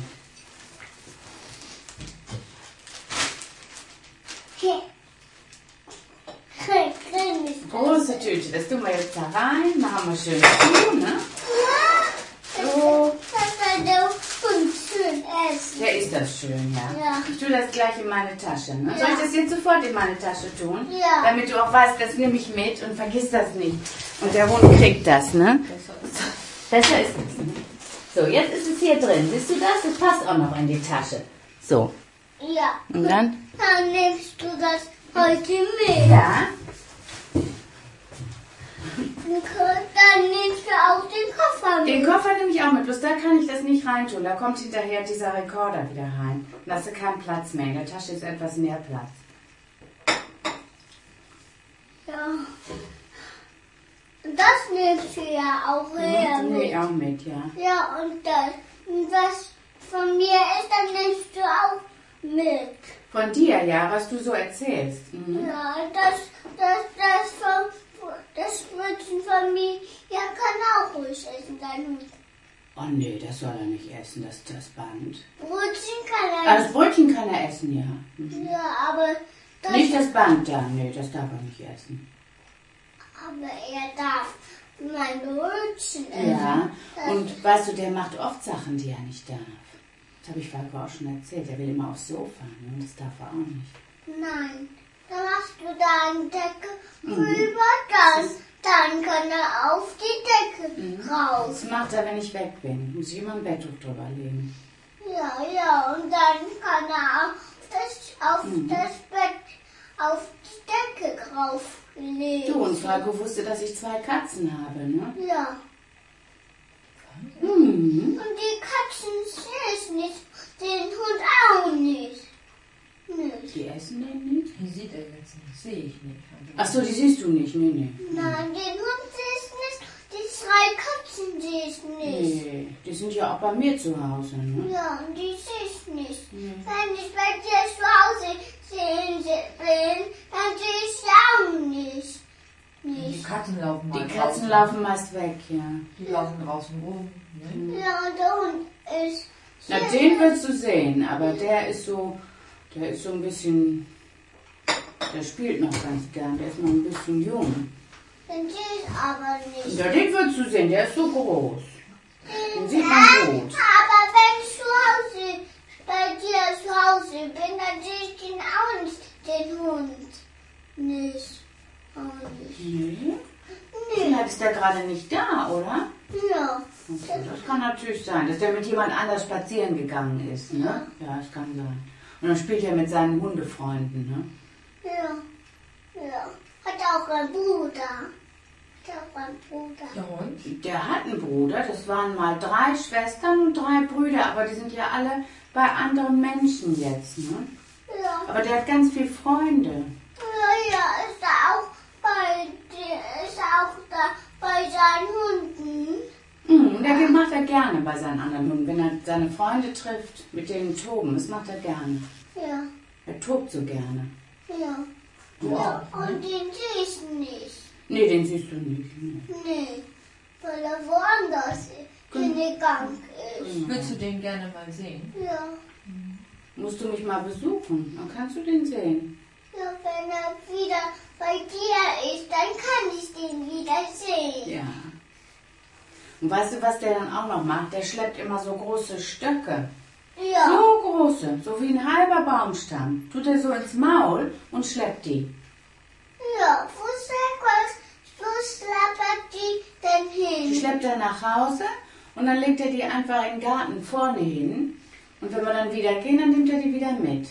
Große Tüte, das tun wir jetzt da rein, machen wir schön zu, ne? So. Das soll der Hund schön essen. Der ist das schön, ja. Ja. Ich tue das gleich in meine Tasche, ne? Ja. Soll ich das jetzt sofort in meine Tasche tun? Ja. Damit du auch weißt, das nehme ich mit und vergiss das nicht. Und der Hund kriegt das, ne? Besser ist es, ne? So, jetzt ist es hier drin. Siehst du das? Das passt auch noch in die Tasche. So. Ja. Und dann? Dann nimmst du das heute mit. Ja. Dann nimmst du auch den Koffer mit. Den Koffer nehme ich auch mit, bloß da kann ich das nicht reintun. Da kommt hinterher dieser Rekorder wieder rein. Da hast du keinen Platz mehr. In der Tasche ist etwas mehr Platz. Ja. Und das nimmst du ja auch her Das nehme mit. ich auch mit, ja. Ja, und das, und was von mir ist, dann nimmst du auch mit. Von dir, ja, was du so erzählst. Mhm. Ja, das, das, das, von, das Brötchen von mir, ja, kann auch ruhig essen, dein Hund. Oh nee, das soll er nicht essen, das, das Band. Brötchen kann Ah, er das Brötchen kann er essen, ja. Mhm. Ja, aber das, Nicht das Band da, nee, das darf er nicht essen. aber er darf mein Brötchen essen. Ja, Das- und weißt du, der macht oft Sachen, die er nicht darf. Das habe ich Falco auch schon erzählt. Er will immer aufs Sofa, ne? Und das darf er auch nicht. Nein, dann machst du da eine Decke Mhm. rüber, dann, dann kann er auf die Decke Mhm. raus. Das macht er, wenn ich weg bin. Muss ich immer ein Betttuch drüber legen. Ja, ja, und dann kann er auf das, auf Mhm. das Bett, auf die Decke rauflegen. Du, und Falco wusste, dass ich zwei Katzen habe, ne? Ja, Mhm. und die Katzen süß nicht, den Hund auch nicht. Nicht. Die essen den nicht? Die sieht er jetzt nicht, sehe ich nicht. Ach so, die siehst du nicht, nee, nee. Nein, den Hund siehst nicht, die zwei Katzen siehst nicht. Nee, die sind ja auch bei mir zu Hause, ne? Ja, und die siehst nicht. Nee. Wenn ich bei dir zu Hause sehen bin, dann sehe ich sie auch nicht. Die Nicht. Katzen laufen mal Die Katzen draußen. laufen meist weg, ja. Die laufen draußen rum. Ne? Ja, und der Hund ist. Na, sehr- den wirst du sehen, aber der ist so, der ist so ein bisschen, der spielt noch ganz gern, der ist noch ein bisschen jung. Den sehe ich aber nicht. Ja, den wirst du sehen, der ist so groß. Den sieht man Ja, gut. aber wenn ich zu Hause, bei dir zu Hause bin, dann sehe ich den auch nicht, den Hund. Nicht. Auch nicht. Nee, Nee. vielleicht ist der gerade nicht da, oder? Ja. Okay, das kann natürlich sein, dass der mit jemand anders spazieren gegangen ist, ne? Ja, das kann sein. Und dann spielt er mit seinen Hundefreunden, ne? Ja. Ja. Hat auch einen Bruder. Hat auch einen Bruder. Ja, und? Der hat einen Bruder, das waren mal drei Schwestern und drei Brüder, aber die sind ja alle bei anderen Menschen jetzt, ne? Ja. Aber der hat ganz viele Freunde. Ja, ja, ist er auch bei, die- ist er auch da bei seinen Hunden. Mhm, der macht er gerne bei seinen anderen Hunden, wenn er seine Freunde trifft, mit denen toben, das macht er gerne. Ja. Er tobt so gerne. Ja. Du Ja, auch, ne? und den siehst du nicht. Nee, den siehst du nicht. Nee. Nee, weil er woanders hingegangen ist. Würdest du den gerne mal sehen? Ja, Musst du mich mal besuchen, dann kannst du den sehen. ja, wenn er wieder bei dir ist, dann kann ich den wieder sehen. Ja. Und weißt du, was der dann auch noch macht? Der schleppt immer so große Stöcke. Ja, So große, so wie ein halber Baumstamm. Tut er so ins Maul und schleppt die. ja, wo schleppert, wo schleppert die denn Die hin? schleppt er nach Hause und dann legt er die einfach in den Garten vorne hin. Und wenn wir dann wieder gehen, dann nimmt er die wieder mit.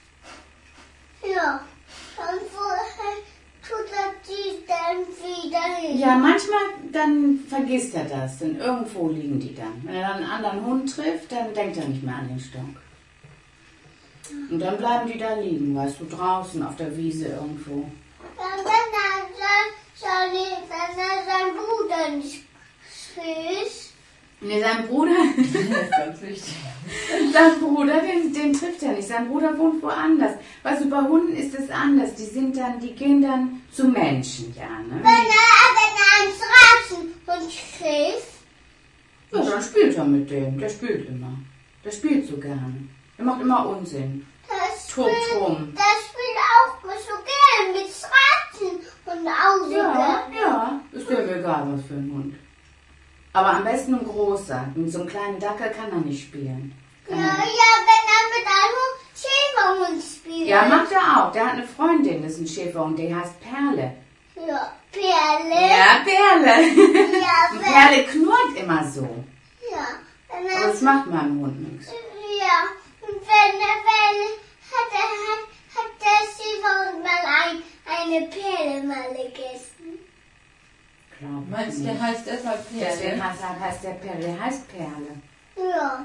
Ja, und woher tut er die dann wieder hin? Ja, manchmal dann vergisst er das, denn irgendwo liegen die dann. Wenn er dann einen anderen Hund trifft, dann denkt er nicht mehr an den Stock. Und dann bleiben die da liegen, weißt du, draußen auf der Wiese irgendwo. Dann, wenn er sein, seine, wenn er seinen Bruder nicht küsst, Nee, sein Bruder, Das ist ganz wichtig. sein Bruder, den, den trifft er nicht. Sein Bruder wohnt woanders. Weißt du, bei Hunden ist es anders. Die sind dann, die gehen dann zu Menschen, ja, ne? wenn er, wenn er einen Straßenhund trifft, Ja, dann spielt er mit dem. Der spielt immer. Der spielt so gerne. Der macht immer Unsinn. das Tobt spielt, rum. das spielt auch so gern mit Straßenhunden auch so Ja, gern. ja. Ist ja egal, was für ein Hund. Aber am besten ein großer. Mit so einem kleinen Dackel kann er nicht spielen. Ja, Kann ja, er wenn er mit einem Schäferhund spielt. nicht. Ja, macht er auch. Der hat eine Freundin, das ist ein Schäferhund, die heißt Perle. Ja, Perle. Ja, Perle. Ja, Und wenn, Perle knurrt immer so. ja, wenn Aber er, das macht meinem Hund nichts. ja, und wenn er, wenn, hat er, hat, hat der Schäferhund mal ein, eine Perle mal gegessen. Glaub ich Meinst du, nicht. der heißt deshalb Deswegen Perle? heißt, heißt der Perle, der heißt Perle. Ja.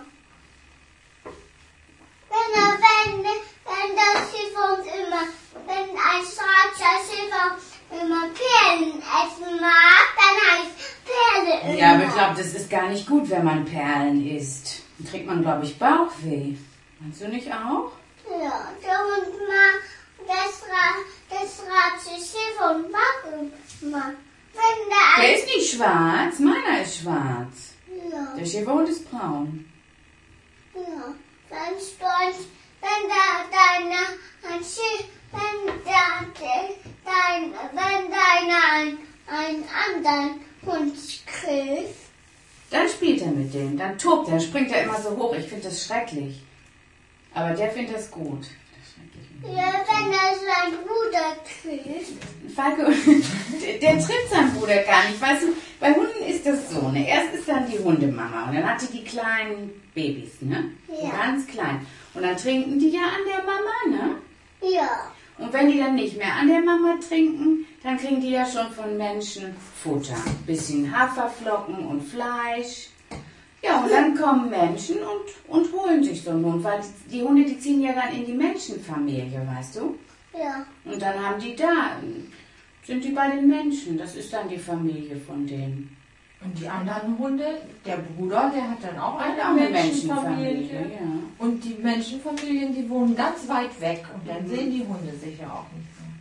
Wenn er, wenn, wenn der Schäferhund immer, wenn ein schwarzer Schäferhund immer Perlen essen mag, dann heißt Perle immer. Ja, aber ich glaube, das ist gar nicht gut, wenn man Perlen isst. Dann kriegt man, glaube ich, Bauchweh. Meinst du nicht auch? Ja, der Hund mag, das, Ra- das schwarze Schäferhund mag immer. Wenn der Der ein, ist nicht schwarz, meiner ist schwarz. ja, Der Schäferhund ist braun. ja, dann stolz, wenn da deine, ein Schä- wenn da, de- dein, wenn deine ein, einen anderen Hund trifft, Dann spielt er mit dem, dann tobt er, springt er immer so hoch. Ich finde das schrecklich. Aber der findet das gut. Das ist schrecklich. ja, wenn er seinen Bruder trifft, Falco, der, der trifft seinen Bruder gar nicht. Weißt du, bei Hunden ist das so, ne? Erst ist dann die Hundemama und dann hat die die kleinen Babys, ne? Ja. Ganz klein. Und dann trinken die ja an der Mama, ne? ja, Und wenn die dann nicht mehr an der Mama trinken, dann kriegen die ja schon von Menschen Futter. Bisschen Haferflocken und Fleisch. Ja, und dann kommen Menschen und, und holen sich so einen Hund, weil die, die Hunde, die ziehen ja dann in die Menschenfamilie, weißt du? ja, Und dann haben die da, sind die bei den Menschen. Das ist dann die Familie von denen. Und die anderen Hunde, der Bruder, der hat dann auch eine Auch eine Menschenfamilie. Menschenfamilie, ja. Und die Menschenfamilien, die wohnen ganz weit weg. Und dann Mhm. sehen die Hunde sich ja auch nicht mehr.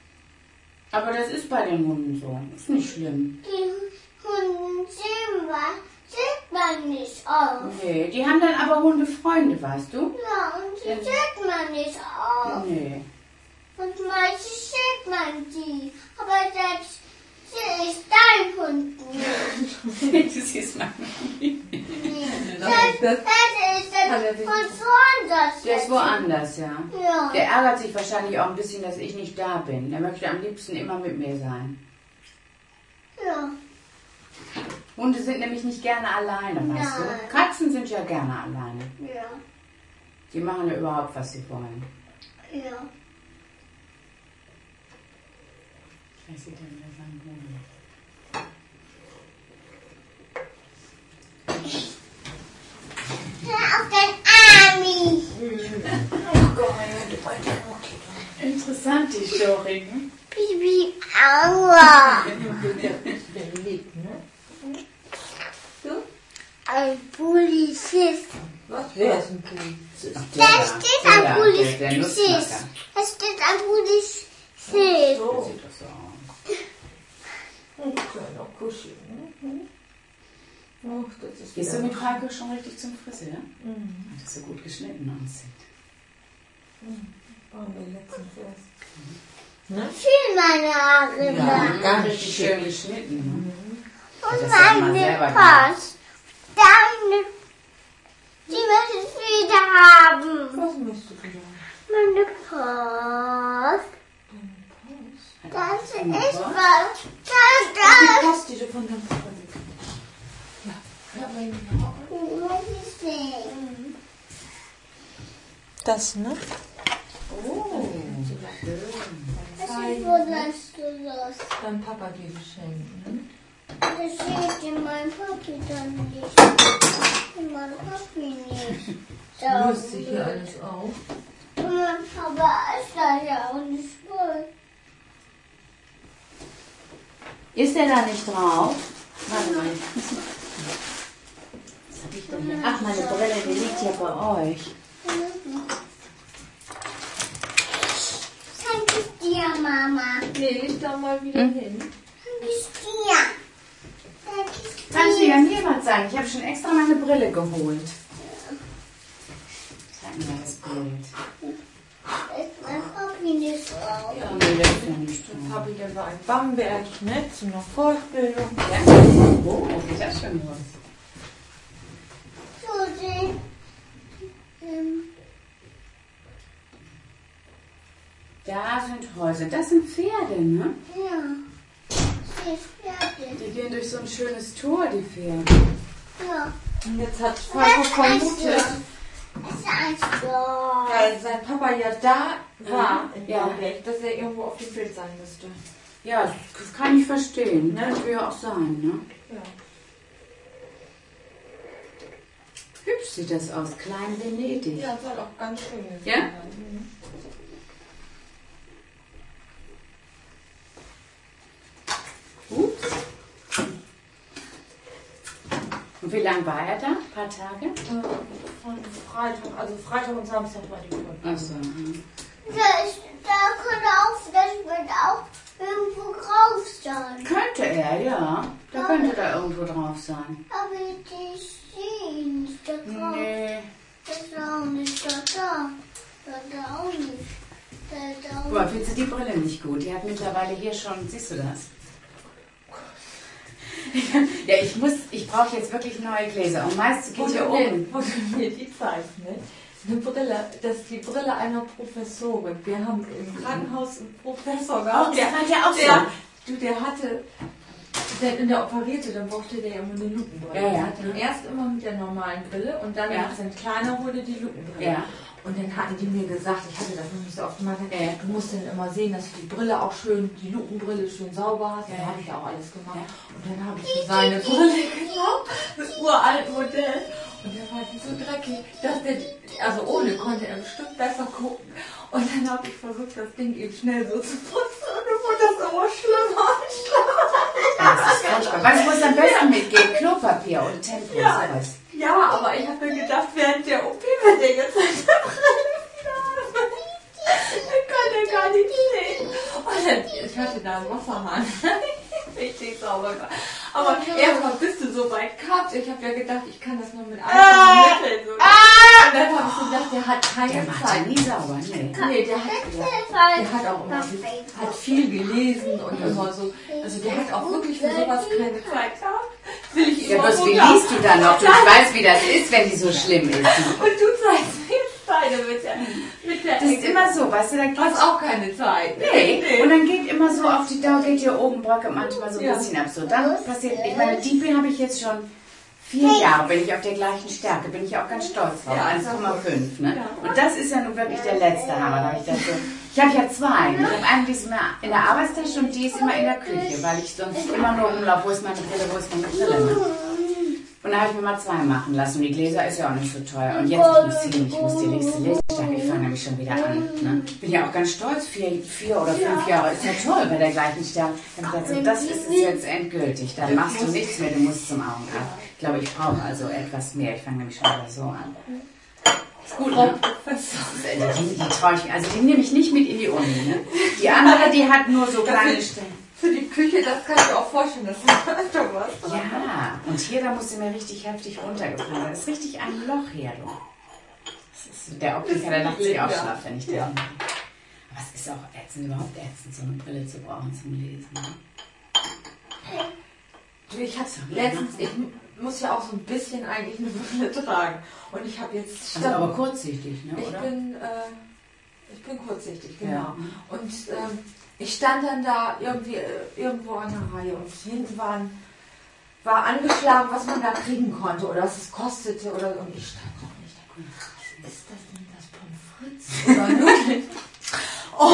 Aber das ist bei den Hunden so. Ist nicht schlimm. die Hunde sehen wir, sieht man nicht auf. Nee, die haben dann aber Hundefreunde, weißt du? Ja, und die Ja. sieht man nicht auf. Nee. Und manche sieht man die. Aber das, das ist dein Hund nicht. Das ist mein Nee. Das Das, ist das- das ist Hat er das sich- von woanders. Der ist woanders, ja. Ja. Der ärgert sich wahrscheinlich auch ein bisschen, dass ich nicht da bin. Der möchte am liebsten immer mit mir sein. Ja. Hunde sind nämlich nicht gerne alleine, weißt Nein. du? Katzen sind ja gerne alleine. Ja. Die machen ja überhaupt, was sie wollen. Ja. Wer sieht denn wieder seinen Hund? Hör auf den Army. Interessant, die Schorigen. Bibi, aua. Ein Polizist. Was? Wer ist ein Polizist? Da steht ein der, Polizist. der, der Nussmacher. Da steht ein Polizist. Das sieht doch so aus. Ein kleiner Kuschel. Mhm. Ach, das ist Gehst du wieder- mit Falco schon richtig zum Friseur? Mhm. Dass er gut geschnitten aussieht. Waren wir letztens erst. Ne? Schön meine Haare Ja. da. Ganz Richtig schön geschnitten. Ne? Und das hat man meine selber gemacht. Post. Deine. Die möchte ich wieder haben. Was möchtest du wieder? Meine Post. Deine Post? Das ist Eine was. Post? Da, Die da. Post, die du von deinem Papa gekriegt hast. Ja. Ja, mein Was ist denn? Das, ne? Oh, Was ist, wo lässt du das? Dein Papa dir geschenkt, ne? Das steht in meinem Papi dann nicht. In meinem Papi nicht. Da Löst sich hier alles auf. Und mein Papa ist da ja auch nicht voll. ist der da nicht drauf? Warte mal. Was hab ich denn hier? Ach, meine Brille, die liegt hier bei euch. Danke dir, Mama. Nee, leg da mal wieder hin. Danke dir. Danke dir. Kannst du ja mir was sagen? Ich habe schon extra meine Brille geholt. Zeig mir das Bild. Ist mein Papi nicht drauf? Ja. Nee, das ist ja nicht Der drin. Papi, der war in Bamberg, ne? Zu einer Fortbildung. Ja? Oh, geht das schon los? So, den. Ähm, Da sind Häuser. Das sind Pferde, ne? ja. Sie ist fertig. Die gehen durch so ein schönes Tor, die Pferde. Ja. Und jetzt hat Falco vermutet, Es ist ein Stor. weil sein Papa ja da war in Ja. Bamberg, dass er irgendwo auf dem Bild sein müsste. Ja, das kann ich verstehen. Ne? Das will ja auch sein, ne? Ja. Hübsch sieht das aus. Klein Venedig. Ja, soll auch ganz schön sein. Ja? Mhm. Ups. Und wie lange war er da? Ein paar Tage? Äh, Von Freitag, also Freitag und Samstag war die Folge. Achso. Da, ist, da könnte auch, das wird auch irgendwo drauf sein. Könnte er, ja. Da könnte da irgendwo drauf sein. Aber die stehen nicht da drauf. Nee. Das ist auch nicht da da. Da, da auch nicht. Da, da auch Boah, findest du die Brille nicht gut? Die hat mittlerweile hier schon, siehst du das? Ja, ich muss, ich brauche jetzt wirklich neue Gläser. Und meist geht hier um. Wo du mir die zeigst, ne? Eine Brille, das ist die Brille einer Professorin. Wir haben im Krankenhaus einen Professor gehabt. das war ja auch so. der, du, der hatte, der, wenn der operierte, dann brauchte der immer eine Lupenbrille. Ja, ja. Der hatte erst immer mit der normalen Brille und dann, Ja. nach sein kleiner wurde die Lupenbrille. Ja. Und dann hatten die mir gesagt, ich hatte das noch nicht so oft gemacht, Ja. du musst dann immer sehen, dass du die Brille auch schön, die Lupenbrille schön sauber hast. Ja. Dann habe ich auch alles gemacht. Ja. Und dann habe ich mir seine Brille genommen, das uralt Modell. Und der war so dreckig, dass der, also ohne konnte er bestimmt besser gucken. Und dann habe ich versucht, das Ding eben schnell so zu putzen. Und dann wurde das immer schlimmer und schlimmer. Das ist furchtbar. Was muss am besten mitgehen? Klopapier und Tempo und Ja. sowas. Ja, aber ich habe mir gedacht, während der O P, wenn der jetzt seine Brille wieder hat, dann kann er gar nicht sehen. Und dann, ich hatte da einen Wasserhahn. Richtig sauber gemacht. Aber erstmal bist du so weit kamst. Ich habe ja gedacht, ich kann das nur mit einfachen Mitteln. So. Und dann habe ich so gedacht, der hat keine Der macht ja Zeit. nie sauber, nee. Nee, der hat, der, der hat auch immer hat viel gelesen und immer so. Also der hat auch wirklich für sowas keine Zeit gehabt. Will ich Ja, immer bloß so wie glauben. liest du dann noch? Du weißt, wie das ist, wenn die so schlimm ist. Und du zeigst mir jetzt beide mit der, mit der Das ist immer immer so, weißt du, da Du hast auch keine Zeit. Nee. nee, und dann geht immer so auf die Dauer, geht hier oben Brocke manchmal so ein Ja. bisschen ab. So, dann passiert, ich meine, die habe ich jetzt schon vier Jahre, bin ich auf der gleichen Stärke, bin ich auch ganz stolz drauf, Ja, eins Komma fünf. Ne? Ja. Und das ist ja nun wirklich der letzte Hammer. Da hab ich, das so, ich habe ja zwei. Ne? Ich habe eine, die ist immer in der Arbeitstasche und die ist immer in der Küche, weil ich sonst immer nur umlaufe, wo ist meine Brille, wo ist meine Brille. Ne? Und da habe ich mir mal zwei machen lassen. Und die Gläser ist ja auch nicht so teuer. Und jetzt, ich muss sehen, ich muss die nächste Lichtstärke, ich fange nämlich schon wieder an. Ne? Ich bin ja auch ganz stolz, vier, vier oder fünf Jahre, ist ja toll bei der gleichen Stärke. Ich habe gesagt, so, das ist es jetzt endgültig, dann machst du nichts mehr, du musst zum Augenarzt. Ich glaube, ich brauche also etwas mehr, ich fange nämlich schon wieder so an. Ist gut, ne? Die, die traue ich mir, also die nehme ich nicht mit in die Uni. Ne? Die andere, die hat nur so kleine Stellen. Für die Küche, das kann ich mir auch vorstellen, dass du da was. Ja, und hier, da musst du mir richtig heftig runtergefallen. Da ist richtig ein Loch hier, du. Das ist, der Optiker, der nachts nicht ausschlaft, wenn ich den mache. Aber es ist auch ätzend, überhaupt ätzend, so eine Brille zu brauchen zum Lesen. Ne? Du, ich hatte letztens, ich muss ja auch so ein bisschen eigentlich eine Brille tragen. Und ich habe jetzt... Also aber kurzsichtig, ne, ich oder? bin, äh, ich bin kurzsichtig, genau. Ja. Und ähm, ich stand dann da irgendwie äh, irgendwo an der Reihe und hinten waren, war angeschlagen, was man da kriegen konnte oder was es kostete oder so. Und ich stand da und ich dachte, was ist das denn, das Pommes frites oder Nudeln? Oh.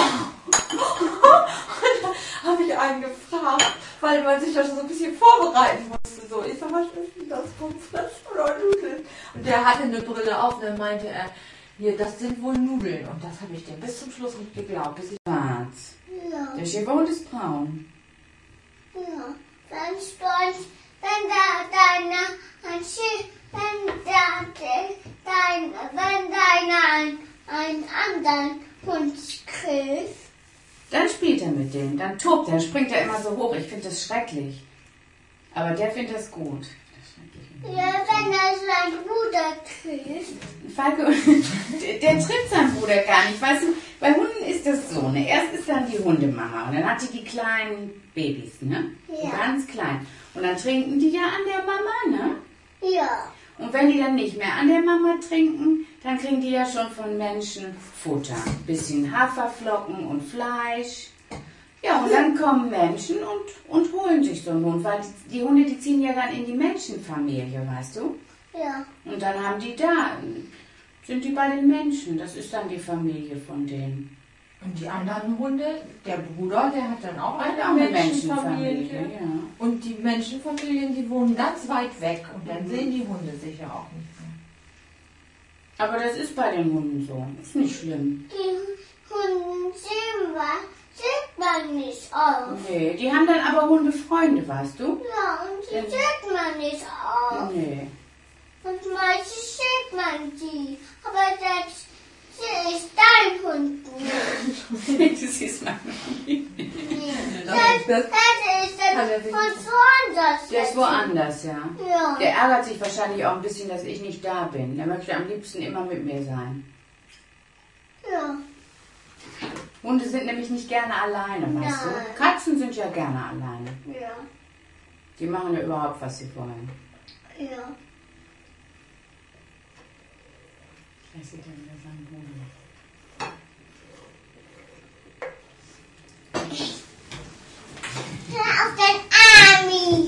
Und da habe ich einen gefragt, weil man sich da schon so ein bisschen vorbereiten musste. So, ich sag, was ist denn das, Pommes frites oder Nudeln? Und der hatte eine Brille auf und dann meinte er, hier, das sind wohl Nudeln. Und das habe ich dem bis zum Schluss nicht geglaubt. Bis ich Schwarz. Ja. Der Schäferhund ist braun. Ja. Dann stolz, wenn da deine, ein Schiff, wenn da de- dein, wenn deiner ein, einen anderen Hund kriegt. Dann spielt er mit denen, dann tobt er, dann springt er immer so hoch. Ich finde das schrecklich. Aber der findet das gut. Das ist schrecklich. Ja, wenn er seinen Bruder kriegt. Falke, der, der trifft seinen Bruder gar nicht. Weißt du, bei Hunden ist das so, ne? Erst ist dann die Hundemama und dann hat die die kleinen Babys, ne? Ja. Ganz klein. Und dann trinken die ja an der Mama, ne? Ja. Und wenn die dann nicht mehr an der Mama trinken, dann kriegen die ja schon von Menschen Futter. Bisschen Haferflocken und Fleisch. Ja, und dann kommen Menschen und, und holen sich so einen Hund, weil die, die Hunde, die ziehen ja dann in die Menschenfamilie, weißt du? Ja. Und dann haben die da, sind die bei den Menschen, das ist dann die Familie von denen. Und die anderen Hunde, der Bruder, der hat dann auch eine Auch eine Menschenfamilie. Menschenfamilie, ja. Und die Menschenfamilien, die wohnen ganz weit weg. Und dann sehen die Hunde sich ja auch nicht mehr. Aber das ist bei den Hunden so, ist nicht schlimm. Die Hunde sehen wir, sieht man nicht auf. Nee, die haben dann aber Hundefreunde, weißt du? Ja, und die sieht man nicht auf. Nee. Und meistens sieht man die. Aber das sie ist dein Hund nicht. Das ist mein Nee. Das Das, ist das- das ist Kann er dann sich von nicht- woanders. Der ist woanders, ja. Ja. Der ärgert sich wahrscheinlich auch ein bisschen, dass ich nicht da bin. Der möchte am liebsten immer mit mir sein. Ja. Hunde sind nämlich nicht gerne alleine, weißt Nein. du? Katzen sind ja gerne alleine. Ja. Die machen ja überhaupt, was sie wollen. Ja. Vielleicht sieht er wieder seinen Bruder. Hör auf den Army.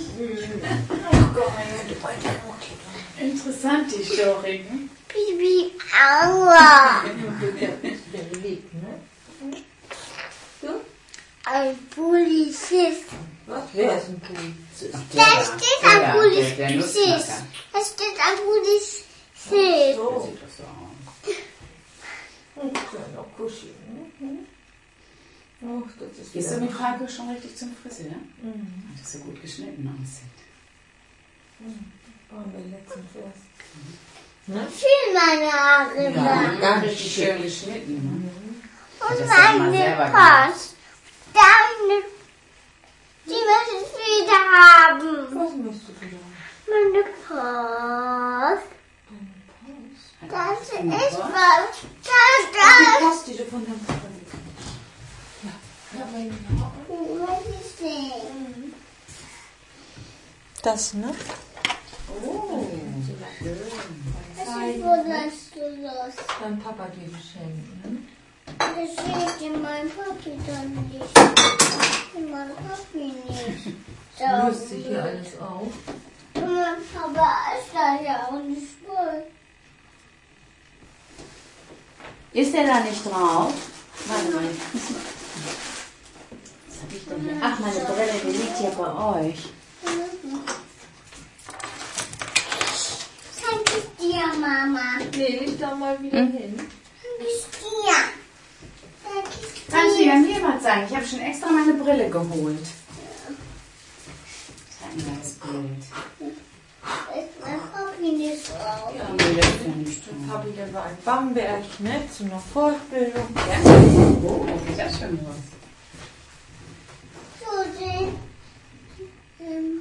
Interessant, die Story. Ne? Bibi, aua. Der lebt, ne? So? Ein Polizist. Was? Wer ist ein Polizist? Der Da da, steht der ein da, der- der Polizist. Nutzknacker. Da steht ein Polizist. Der sieht doch so aus. Ein kleiner Kuschi. Mhm. Ach, das ist Gehst du wieder- mit Falco schon richtig zum Friseur? Mhm. Ach, dass er gut geschnitten aussieht. Waren wir letztens erst. Viel meine Haare Ja, da. gar richtig schön geschnitten. Ne? Und das hat man meine selber gemacht. Post. Deine. Die möchte ich wieder haben. Was möchtest du wieder? Meine Post. Deine Post. Das Hast du ist eine was. Post? Das, Die das. Post, die du von deinem Papa gekriegt hast. Ja. Ja, mein Was ist denn? Das, ne? Oh, Das ist, wo das du los? Dein Papa dir geschenkt, ne? Das sieht mein Papi dann nicht. Mein Papi nicht. So. Löst sich hier alles auf. Und mein Papa ist da ja auch nicht voll. Ist der da nicht drauf? Warte mal. Was hab ich denn hier? Ach, meine Brille, die liegt ja bei euch. Zeig ich dir, Mama. Nee, leg da mal wieder Hm? hin. Zeig ich dir. Zeig ich Kannst du dir. ja mir mal zeigen? Ich habe schon extra meine Brille geholt. Zeig mir das Bild. Ist mein Papi nicht drauf. Ja. Nee, das ist ja nicht Der drin. Papi, der war in Bamberg, ne? Zu einer Fortbildung. Ja? Oh, da geht das schon los. So, den. Ähm,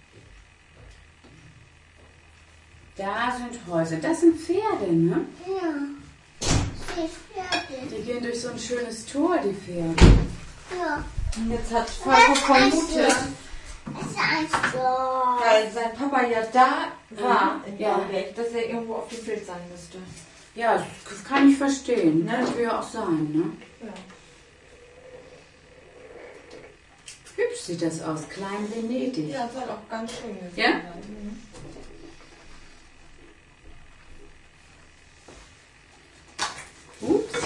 Da sind Häuser. Das sind Pferde, ne? ja. Sie ist fertig. Die gehen durch so ein schönes Tor, die Pferde. Ja. Und jetzt hat Falco vermutet, Es ist ein Stor. weil sein Papa ja da war in Ja. Bamberg, dass er irgendwo auf dem Bild sein müsste. Ja, das kann ich verstehen. Ne? Das will ja auch sein, ne? Ja. Hübsch sieht das aus. Klein Venedig. Ja, das hat auch ganz schön gesehen. Ja? Mhm. Ups.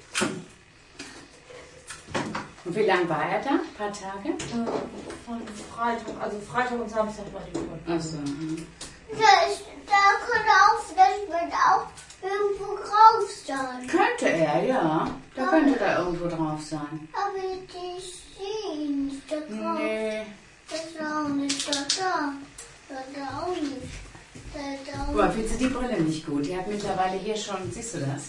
Und wie lange war er da? Ein paar Tage? Äh, Von Freitag, also Freitag und Samstag war die Fortbildung. Achso. Da, ist, da könnte auch, das wird auch irgendwo drauf sein. Könnte er, ja. Da könnte da irgendwo drauf sein. Aber die sehen nicht da drauf. Nee. Das ist auch nicht da da. Das ist auch nicht. Das ist auch Boah, findest du die Brille nicht gut? Die hat mittlerweile hier schon, siehst du das?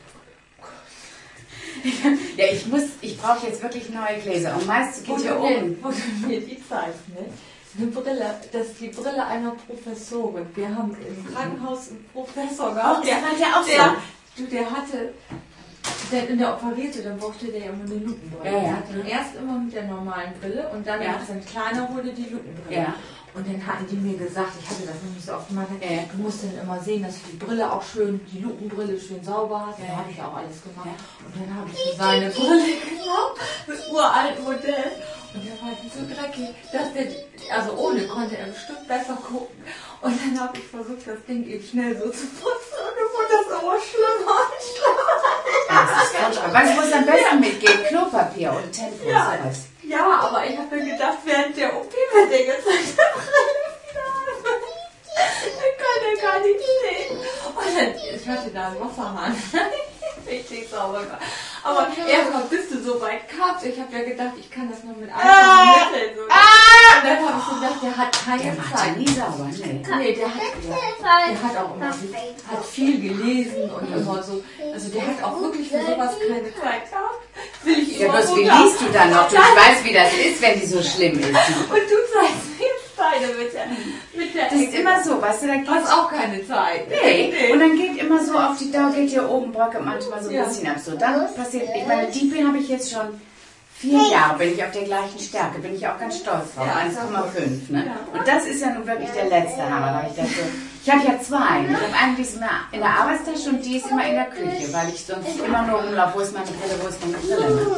Ja, ich muss, ich brauche jetzt wirklich neue Gläser. Und meist geht hier um. Wo du mir die zeigst, ne? Eine Brille, das ist die Brille einer Professorin. Wir haben im Krankenhaus einen Professor gehabt. Das war der auch so. der, du, der hatte, der, wenn der operierte, dann brauchte der immer eine Lupenbrille. Ja, ja. Der hatte erst immer mit der normalen Brille und dann Ja. hat sein kleiner wurde die Lupenbrille. Ja. Und dann hatten die mir gesagt, ich hatte das noch nicht so oft gemacht, Ja. du musst dann immer sehen, dass du die Brille auch schön, die Lupenbrille schön sauber hast. Ja. Dann habe ich auch alles gemacht. Ja. Und dann habe ich so seine Brille genommen, mit uralten Modell. Und der war so dreckig, dass der, also ohne konnte er bestimmt besser gucken. Und dann habe ich versucht, das Ding eben schnell so zu putzen. Und dann wurde das immer schlimmer und schlimmer. Das ist furchtbar. Weißt du, wo es am besten mitgeht? Klopapier und Tempo und Ja. sowas. Ja, aber ich habe mir gedacht, während der O P, wenn der jetzt seine Brille wieder hat, dann kann er gar nicht sehen. Und dann, ich hatte da einen Wasserhahn. Richtig sauber. Aber erstmal bist du so weit kamst. Ich habe ja gedacht, ich kann das nur mit einfachen Mitteln. So. Und dann habe ich so gedacht, der hat keine Der macht ja Zeit. nie sauber, nee. Nee, der hat, der hat auch immer viel, hat viel gelesen und immer so. Also der hat auch wirklich für sowas keine Zeit gehabt. Will ich Ja, immer bloß so wie glauben. liest du dann noch? Du weißt, wie das ist, wenn die so schlimm ist. Ne? Und du zeigst mir jetzt beide mit der, mit der Das ist Ecke. immer so, weißt du, da Du hast geht's auch keine Zeit. Nee. Und dann geht immer so auf die Dauer, geht hier oben Brocke manchmal so ein Ja. bisschen ab. So, dann passiert, ich meine, die bin habe ich jetzt schon vier Jahre, bin ich auf der gleichen Stärke, bin ich auch ganz stolz drauf, Ja, eins Komma fünf. Ne? Ja. Und das ist ja nun wirklich der letzte Hammer, weil ich dachte, ich habe ja zwei. Ich habe einen, die ist immer in der Arbeitstasche und die ist immer in der Küche, weil ich sonst immer nur rumlaufe, wo ist meine Brille, wo ist meine Brille. Ne?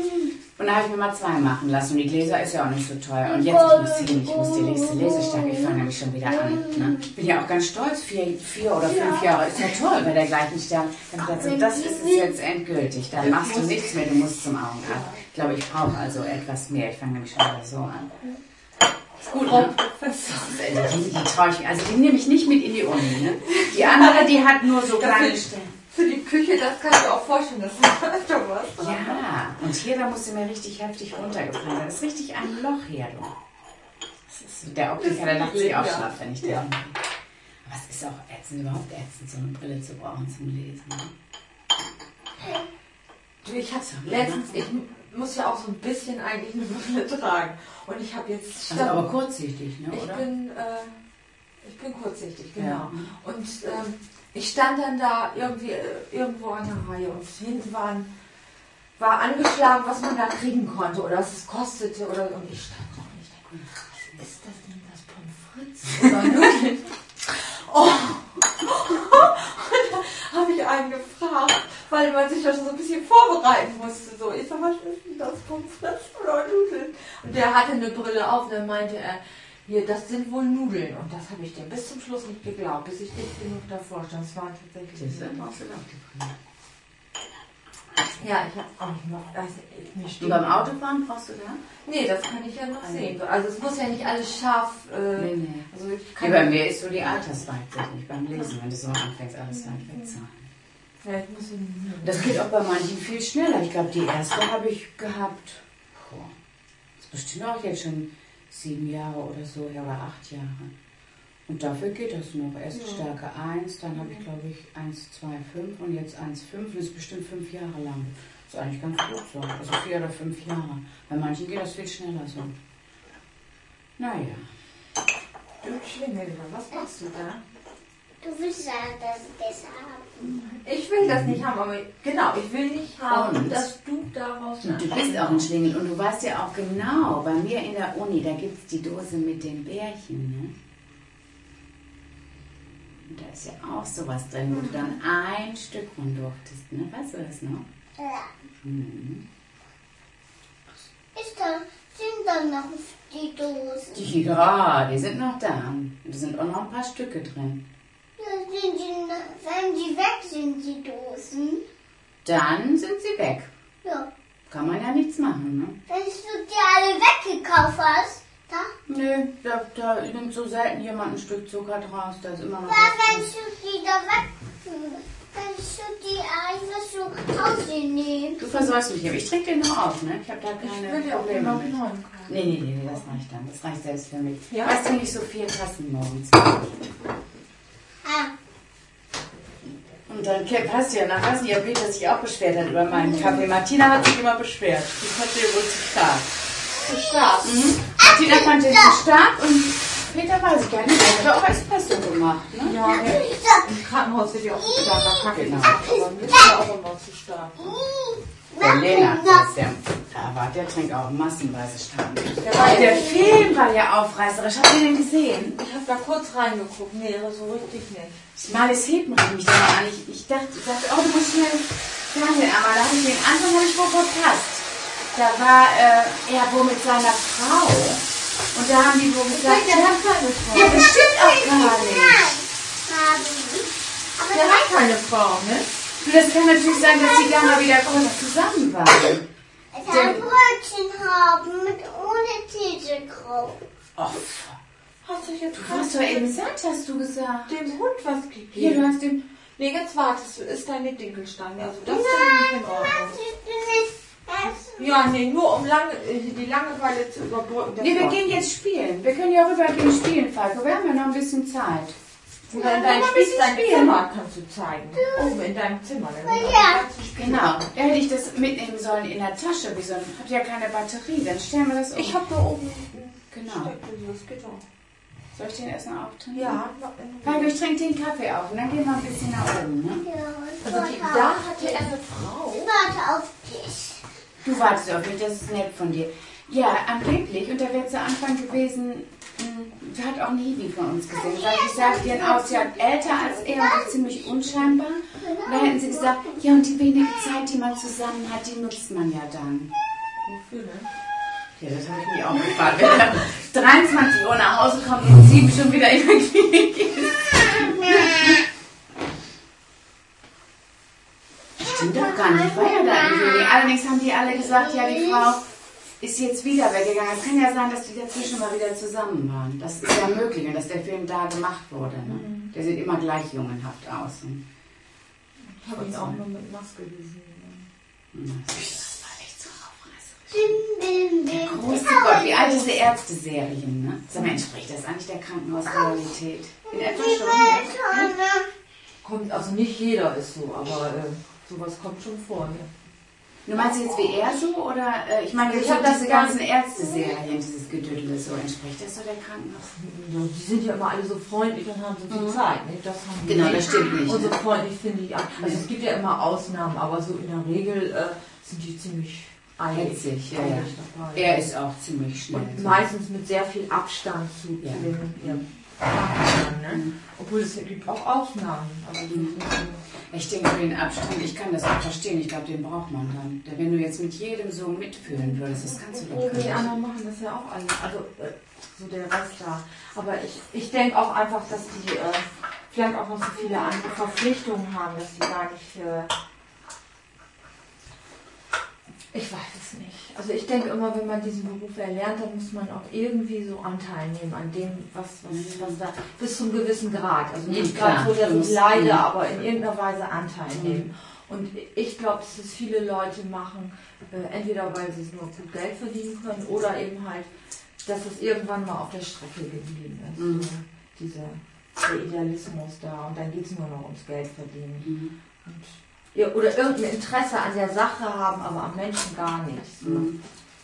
Und da habe ich mir mal zwei machen lassen. Und die Gläser ist ja auch nicht so teuer. Und jetzt, ich muss sehen, ich muss die nächste Lesestärke, ich fange nämlich schon wieder an. Ne? Ich bin ja auch ganz stolz, vier, vier oder fünf Jahre ist ja toll bei der gleichen Stärke. Dann hab ich gedacht, so, das ist es jetzt endgültig. Dann machst du nichts mehr, du musst zum Augenarzt. Ich glaube, ich brauche also etwas mehr. Ich fange nämlich schon wieder so an. Ist gut, ne? Die, die traue ich mir, also die nehme ich nicht mit in die Uni. Ne? Die andere, die hat nur so kleine Stellen. Für die Küche, das kann ich auch vorstellen, dass du öfter was. Ja, und hier, da musst du mir richtig heftig runtergefallen sein. Das ist richtig ein Loch hier, du. Das ist, der Optiker, der lacht sich auch Ja. schlaff, wenn ich den. Ja. Aber es ist auch ätzend, überhaupt ätzend, so eine Brille zu brauchen zum Lesen. Ne? Du, ich hab's letztens, ich muss ja auch so ein bisschen eigentlich eine Brille tragen. Und ich habe jetzt... Also aber kurzsichtig, ne, Ich oder? bin, äh, ich bin kurzsichtig, genau. Ja. Und ähm, ich stand dann da irgendwie äh, irgendwo an der Reihe und hinten waren, war angeschlagen, was man da kriegen konnte oder was es kostete oder so. Und ich stand da und ich dachte, was ist das denn, das Pommes frites oder Nudeln? Oh! Und da habe ich einen gefragt, weil man sich da schon so ein bisschen vorbereiten musste. So, ich sag, was ist denn das, Pommes frites oder Nudeln? Und der hatte eine Brille auf und dann meinte er, hier, das sind wohl Nudeln. Und das habe ich dem bis zum Schluss nicht geglaubt, bis ich dicht genug davor stand. Das waren tatsächlich Das brauchst du auch die Brille. Ja, ich habe auch noch. Also, ich Und beim Autofahren brauchst du da? Nee, das kann ich ja noch sehen. Also es muss ja nicht alles scharf. Äh, Nee, nee. Also ich Nee, kann bei mir ist so die Altersweitsicht nicht beim Lesen, wenn du so anfängst, alles weit wegzahlen. ja, ich muss ihn, Das geht auch bei manchen viel schneller. Ich glaube, die erste habe ich gehabt. Boah, das ist bestimmt auch jetzt schon sieben Jahre oder so, ja, oder acht Jahre. Und dafür geht das noch. Erst Ja. Stärke eins, dann habe ich, glaube ich, eins, zwei, fünf und jetzt eins, fünf. Das ist bestimmt fünf Jahre lang. Das ist eigentlich ganz gut so. Also vier oder fünf Jahre. Bei manchen geht das viel schneller so. Naja. du Schwingelber, was machst du da? Du willst sagen, dass ich das habe. Ich will das nicht haben, aber genau, ich will nicht haben, Und? dass du daraus. Du bist auch ein Schlingel und du weißt ja auch genau, bei mir in der Uni, da gibt es die Dose mit den Bärchen, ne? Und da ist ja auch sowas drin, wo du dann ein Stück von durftest, ne? Weißt du das noch? Ja. Mhm. Ist da, sind da noch die Dosen? Ja, die sind noch da. Da sind auch noch ein paar Stücke drin. Ja, sind die, wenn die weg sind, die Dosen. Dann sind sie weg. Ja. Kann man ja nichts machen, ne? Wenn du die alle weggekauft hast, da? Nö, da, da nimmt so selten jemand ein Stück Zucker draus, da ist immer noch Weil was wenn drin. du die da weg, wenn du die einfach so rausnehmen. Du versäust mich aber. Ich trinke den noch auf, ne? Ich habe da Ich keine will ja auch Probleme noch mit. einen neuen kaufen. Nee, nee, nee, nee, das reicht dann. Das reicht selbst für mich. Ja? Was trinke ich so vier Tassen morgens? Ah, Und dann hast du ja, dann weiß nicht, ob Peter sich auch beschwert hat über meinen Kaffee. Martina hat sich immer beschwert. Die fand ihr wohl zu stark. Zu stark. Mhm. Martina fand den zu stark und Peter weiß ich gar nicht. Der hat auch Espresso gemacht, ne? Ja, ja. Im Krankenhaus wird ja auch zu starker Kaffee Genau. gemacht, aber mir ist ja auch immer zu stark. Der Lena, der, ist der, da war, der trinkt auch massenweise stark. Der war Der Film war ja aufreißerisch. Habt ihr den gesehen? Ich habe da kurz reingeguckt. Nee, so richtig nicht. Schmales Heben rief mich da mal an. Ich, ich dachte, ich dachte, oh, du musst schnell Fernsehen einmal. Da habe ich den Anfang habe ich wohl verpasst. Da war äh, er wohl mit seiner Frau. Und da haben die wohl gesagt, Der hat keine Frau. ja, das stimmt auch gar nicht. haben die. Aber Der hat keine Frau, ne? Du, das kann natürlich sein, dass die da mal wieder kurz zusammen waren. ich kann Brötchen haben mit ohne Käse drauf. Oh, Hast du jetzt du hast doch eben satt, hast du gesagt. dem Hund was gegeben? Hier, du hast den... Nee, jetzt wartest du, ist deine Dinkelstange. Also das ist nicht in Ordnung. Das ist nicht essen. Ja, nee, nur um lange, die Langeweile zu überbrücken. Das Nee, wir war's. gehen jetzt spielen. Wir können ja rübergehen spielen, Falco. Wir haben ja noch ein bisschen Zeit. Oder in Ja, deinem ein bisschen dein spielen. Zimmer kannst du zeigen. Oben in deinem Zimmer. Dann Ja. kannst du spielen. Genau. Da hätte ich das mitnehmen sollen in der Tasche. Wieso? Hat ja keine Batterie. Dann stellen wir das um. Ich habe da oben ein Genau. Steckdose, das geht auch. Soll ich den erst noch auftrinken? Ja. Falco, ich trinke den Kaffee auf und dann gehen wir ein bisschen nach oben, ne? Ja, und Also die, warte da auf- hatte er eine Frau. Ich warte auf dich. Du wartest auf mich, das ist nett von dir. Ja, angeblich, und da wäre zu Anfang gewesen, mh, hat auch nie wie von uns gesehen, weil sie sagt, ihren aus, sie hat älter als er und ist ziemlich unscheinbar. Und da hätten sie gesagt, ja, und die wenige Zeit, die man zusammen hat, die nutzt man ja dann. Wofür, ne? Ja, das habe ich mich auch gefragt. Wenn er dreiundzwanzig Uhr nach Hause kommt und sieben schon wieder in der Klinik ist. Stimmt doch gar nicht, war ja da im Juli. Allerdings haben die alle gesagt, ja, die Frau ist jetzt wieder weggegangen. Es kann ja sein, dass die dazwischen mal wieder zusammen waren. Das ist ja möglich und dass der Film da gemacht wurde. Ne? Der sieht immer gleich jungenhaft aus. Ne? Ich habe ihn auch nur mit Maske gesehen. Das war echt so aufreißerisch. Bim, bim, bim. Große Gott, wie alt diese Ärzte-Serien, ne? Sag mal, entspricht das eigentlich der Krankenhausrealität? In etwa schon, ne? Kommt, also nicht jeder ist so, aber äh, sowas kommt schon vor. Ne? Du meinst jetzt wie er so? Oder, äh, ich meine, Ich ich hab habe das diese gar ganzen Ärzte-Serien, dieses Gedüdel, so entspricht das so der Krankenhaus? Die sind ja immer alle so freundlich und haben so viel Zeit. Ne? Das haben die Genau, nicht. das stimmt nicht, Und so ne? freundlich finde ich auch. Also es gibt ja immer Ausnahmen, aber so in der Regel äh, sind die ziemlich eilig, Hetzig, ja, eilig ja. dabei. Er ist auch ziemlich schnell. Und so. meistens mit sehr viel Abstand zu, Ja. zu den ja, Ne? Mhm. Obwohl es gibt auch Ausnahmen. Aber mhm. Ich denke, den Abstand, ich kann das auch verstehen. Ich glaube, den braucht man dann. Wenn du jetzt mit jedem so mitfühlen würdest, das kannst du doch nicht. Die anderen machen das ja auch alle. Also äh, so der Rest da. Aber ich, ich denke auch einfach, dass die äh, vielleicht auch noch so viele andere Verpflichtungen haben, dass die gar nicht... Äh, ich weiß es nicht. Also ich denke immer, wenn man diesen Beruf erlernt, dann muss man auch irgendwie so Anteil nehmen an dem, was, was, was da, bis zum gewissen Grad. Also nicht gerade so, dass ich leide, ja. aber in irgendeiner Weise Anteil nehmen. Und ich glaube, dass es viele Leute machen, äh, entweder weil sie es nur gut Geld verdienen können oder eben halt, dass es irgendwann mal auf der Strecke geblieben ist. Mhm. So, dieser der Idealismus da und dann geht es nur noch ums Geld verdienen. Mhm. Und ja, oder irgendein Interesse an der Sache haben, aber am Menschen gar nichts. Mhm.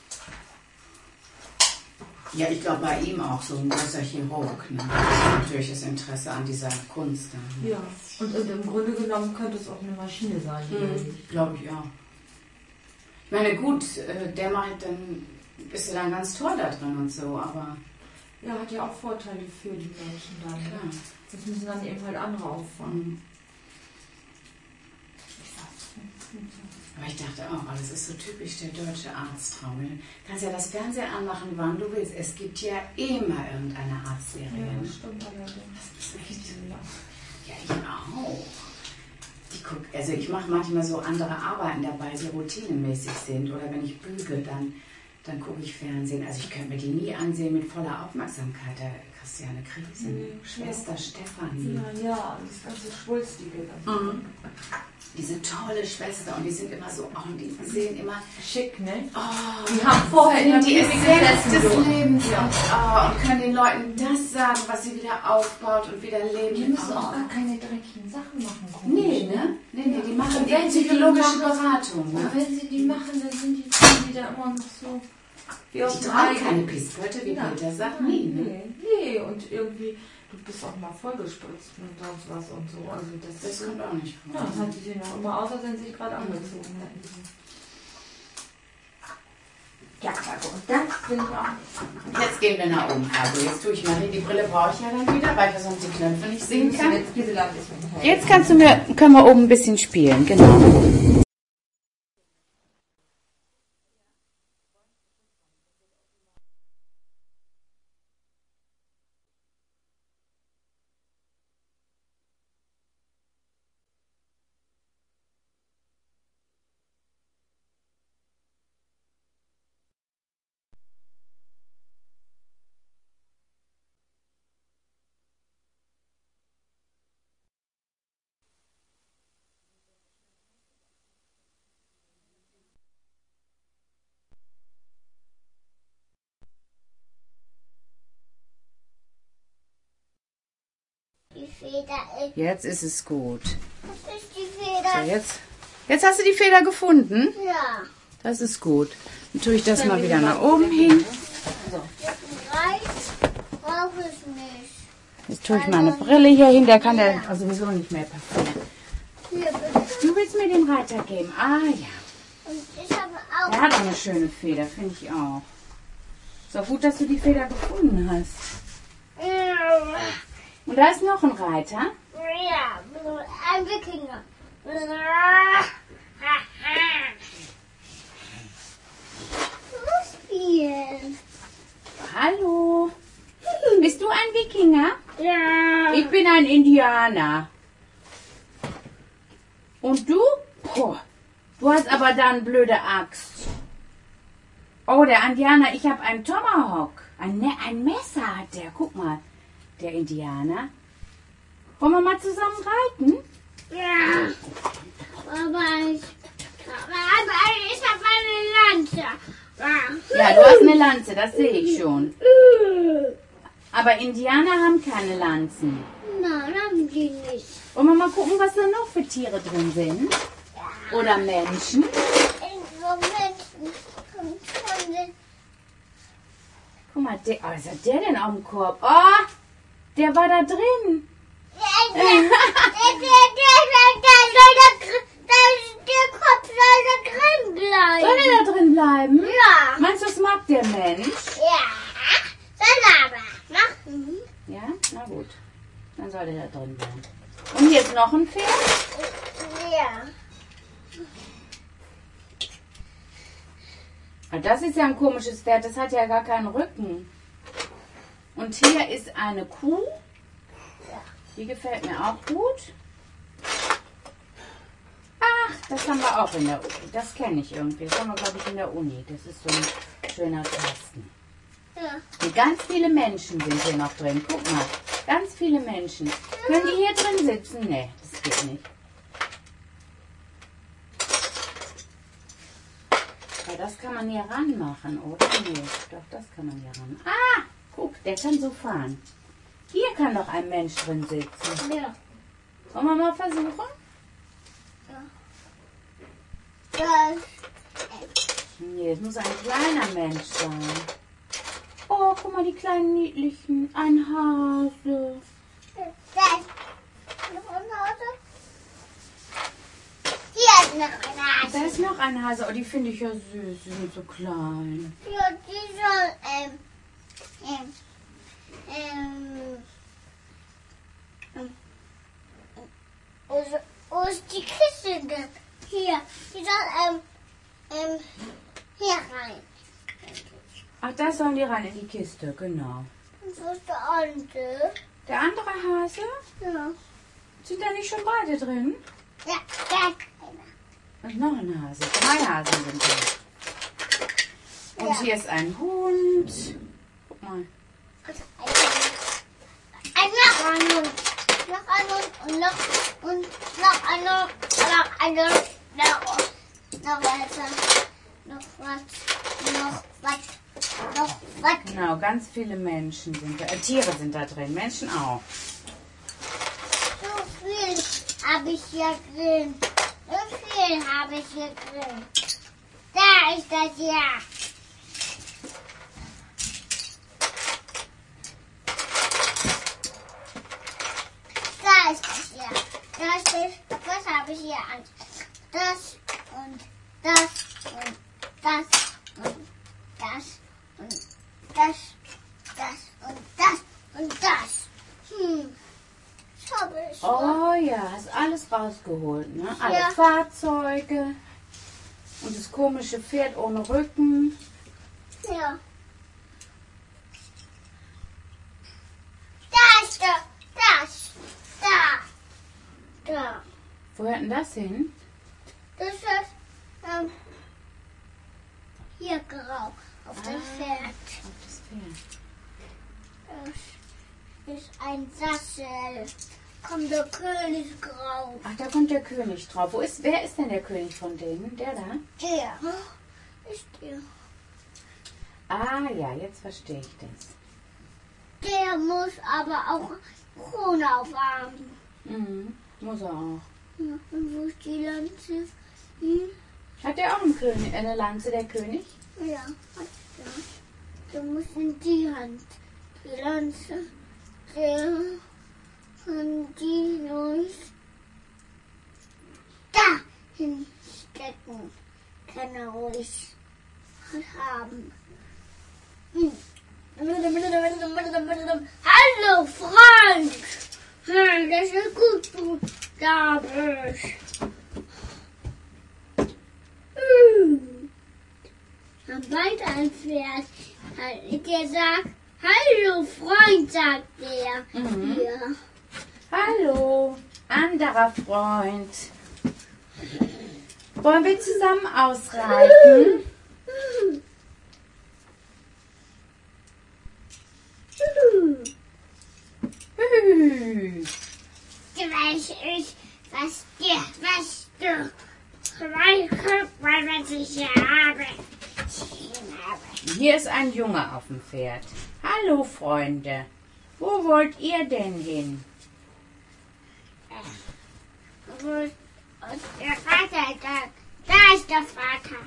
Ja, ich glaube bei ihm auch so ein großer Chirurg. Ne? Das ist natürlich das Interesse an dieser Kunst. Ne? Ja, und, und im Grunde genommen könnte es auch eine Maschine sein. Mhm. Glaube ich auch. Ich meine, gut, der meint, dann bist du dann ganz toll da drin und so, aber... Ja, hat ja auch Vorteile für die Menschen dann. Klar. Ne? Das müssen dann eben halt andere auffangen. Mhm. Aber ich dachte auch, oh, das ist so typisch der deutsche Arzttraum. Du kannst ja das Fernseher anmachen, wann du willst. Es gibt ja immer irgendeine Arztserie. Ja, das stimmt allerdings. Das ist echt so lang. Ja, ich auch. Die guck, also ich mache manchmal so andere Arbeiten dabei, die routinemäßig sind. Oder wenn ich bügel, dann, dann gucke ich Fernsehen. Also ich könnte mir die nie ansehen mit voller Aufmerksamkeit. Da kriegst du ja eine Krise. Nee, Schwester Stefanie. Ja, ja, das ganze Schwulstige. Mhm. Diese tolle Schwester und die sind immer so, oh, die sehen immer schick, ne? Oh, die haben vorher in die Essenz des Lebens ja. und, oh, und können den Leuten das sagen, was sie wieder aufbaut und wieder lebt. Die müssen auch gar keine dreckigen Sachen machen. Nee, ne? Nee, nee, die machen ja. die psychologische Beratung. Ne? Und wenn sie die machen, dann sind die, sind die da immer noch so... Wie die tragen keine Pisspötte, wie ja. Peter sagt. Nee, ne? Nee, und irgendwie... Du bist auch mal vollgespritzt und sonst was und so. Also das, das kommt auch nicht vor. Ja, das hat die sehen auch immer aus, als wenn sie sich gerade angezogen hätten. Ja, also und das bin ich auch nicht. Jetzt gehen wir nach oben. Also jetzt tue ich mal hier, die Brille brauche ich ja dann wieder, weil ich sonst die Knöpfe nicht sehen kann. Jetzt, jetzt kannst du mir, können wir oben ein bisschen spielen, genau. Die Feder ist... Jetzt ist es gut. Das ist die Feder. So, jetzt, jetzt hast du die Feder gefunden? Ja. Das ist gut. Dann tue ich das mal wieder nach oben hin. So. Reis brauche ich nicht. Jetzt tue ich meine Brille hier hin. Der kann der also sowieso nicht mehr passieren. Hier, bitte. Du willst mir den Reiter geben? Ah ja. Und ich habe auch... Er hat auch eine schöne Feder, finde ich auch. Ist auch gut, dass du die Feder gefunden hast. Und da ist noch ein Reiter. Ja, ein Wikinger. Spielen. Hallo. Bist du ein Wikinger? Ja. Ich bin ein Indianer. Und du? Puh, du hast aber da eine blöde Axt. Oh, der Indianer, ich habe einen Tomahawk. Ein, ein Messer hat der. Guck mal, der Indianer. Wollen wir mal zusammen reiten? Ja. Aber ich, aber ich habe eine Lanze. Ja, du hast eine Lanze, das sehe ich schon. Aber Indianer haben keine Lanzen. Nein, haben die nicht. Wollen wir mal gucken, was da noch für Tiere drin sind? Oder Menschen? Guck mal, der, oh, was hat der denn auf dem Korb? Oh, der war da drin. Der, der, der, der, der Kopf soll da drin bleiben. Soll er da drin bleiben? Ja. Meinst du, das mag der Mensch? Ja. Soll aber machen. Ja, na noch ein Pferd? Ja. Das ist ja ein komisches Pferd, das hat ja gar keinen Rücken. Und hier ist eine Kuh. Die gefällt mir auch gut. Ach, das haben wir auch in der Uni. Das kenne ich irgendwie. Das haben wir, glaube ich, in der Uni. Das ist so ein schöner Kasten. Ja. Und ganz viele Menschen sind hier noch drin. Guck mal, ganz viele Menschen. Können die hier drin sitzen? Nee, das geht nicht. Aber das kann man hier ranmachen, oder? Nee, doch, das kann man hier ran. Ah, guck, der kann so fahren. Hier kann doch ein Mensch drin sitzen. Ja. Wollen wir mal versuchen? Das. Nee, es muss ein kleiner Mensch sein. Oh, guck mal, die kleinen Niedlichen. Ein Hase. Das. Noch ein Hase? Hier ist noch ein Hase. Da ist noch ein Hase. Oh, die finde ich ja süß. Die sind so klein. Ja, die soll, ähm, ähm, ähm, ähm, wo ist, wo ist die Kiste denn? Hier, die soll, ähm, ähm, hier rein. Ach, da sollen die rein in die Kiste, genau. Und wo ist der andere? Der andere Hase? Ja. Sind da nicht schon beide drin? Ja, der kleine. Und noch ein Hase. Drei Hasen sind da. Und Ja. hier ist ein Hund. Guck mal. Ein noch ein Hund. Noch ein Hund und noch, und noch ein Hund, noch ein Hund, noch, noch weiter, noch was, noch was, noch was. Genau, ganz viele Menschen sind da. Äh, Tiere sind da drin. Menschen auch. So viel habe ich hier drin. So viel habe ich hier drin. Da ist das hier. Da ist das hier. Das ist, was habe ich hier an? Das und das und das und das und das, das und das und das. Hm. Das habe ich. Oh ja, hast alles rausgeholt, ne? Alle Ja. Fahrzeuge. Und das komische Pferd ohne Rücken. Ja. Da ist der. Das. Da. Da. Wo hört denn das hin? Das ist ähm, hier grau auf dem Pferd. Auf das Pferd. Das ist ein Sassel. Kommt der König drauf. Ach, da kommt der König drauf. Wo ist, wer ist denn der König von denen? Der da? Der ist der. Ah ja, jetzt verstehe ich das. Der muss aber auch Krone aufhaben. Mhm, muss er auch. Ja, und wo ist die Lanze? Hm? Hat der auch einen König, eine Lanze, der König? Ja, hat er. Der muss in die Hand. Die Lanze. Der kann die durch da hinstecken. Kann er ruhig haben. Hm. Hallo Frank! Hm, das ist gut, du David. Hm. Haben beide ein Pferd. Der sagt, hallo Freund, sagt der. Mhm. Ja. Hallo, anderer Freund. Wollen wir zusammen ausreiten? Hü. Weiß ich, was dir, was du, guck mal, was ich hier habe. Hier ist ein Junge auf dem Pferd. Hallo, Freunde. Wo wollt ihr denn hin? Und der Vater, da, da ist der Vater.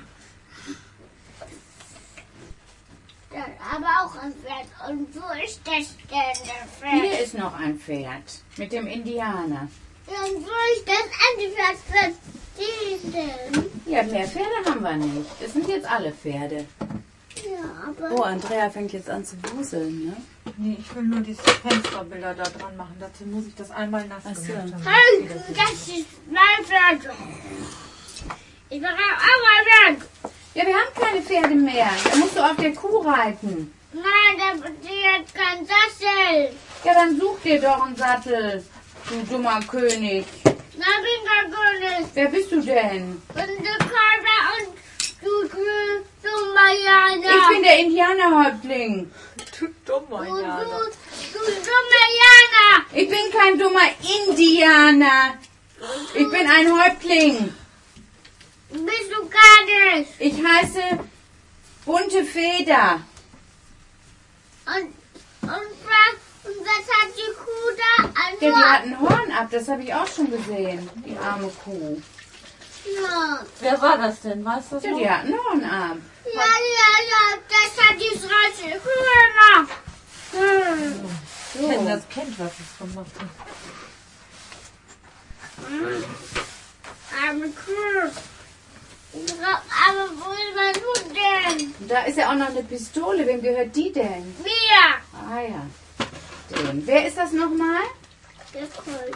Der hat aber auch ein Pferd. Und wo ist das denn, der Pferd? Hier ist noch ein Pferd mit dem Indianer. Ja, und wo ist das andere Pferd für die denn? Ja, mehr Pferde haben wir nicht. Das sind jetzt alle Pferde. Ja, aber... Oh, Andrea fängt jetzt an zu wuseln, ne? Nee, ich will nur diese Fensterbilder da dran machen. Dazu muss ich das einmal nass Ach so. gemacht haben. Hey, das ist mein Pferd. Ich brauche auch ein Pferd. Ja, wir haben keine Pferde mehr. Da musst du auf der Kuh reiten. Nein, da hat kein Sattel. Ja, dann such dir doch einen Sattel, du dummer König. Nein, bin kein König. Wer bist du denn? Und der Körper und du, du, du, Mariana. Ich bin der Indianerhäuptling. Du dummer Du, Jana. du, du, du, Mariana. Ich bin kein dummer Indianer. Ich bin ein Häuptling. Bist du gar nicht. Ich heiße Bunte Feder. Und, und, was, und was hat die Kuh da? Also, Ja, die hat ein Horn ab, das habe ich auch schon gesehen, die arme Kuh. ja. Wer war das denn? Weißt du das Ja, noch? die hat ein Horn ab. Ja, ja, ja, das hat die Straße Hühner. Hm. So. Wenn das kennt, was es gemacht hat. Arme Kuh. Aber wo ist mein Hund denn? Und da ist ja auch noch eine Pistole. Wem gehört die denn? Mir. Ah ja, dem. Wer ist das nochmal? Der Kolber.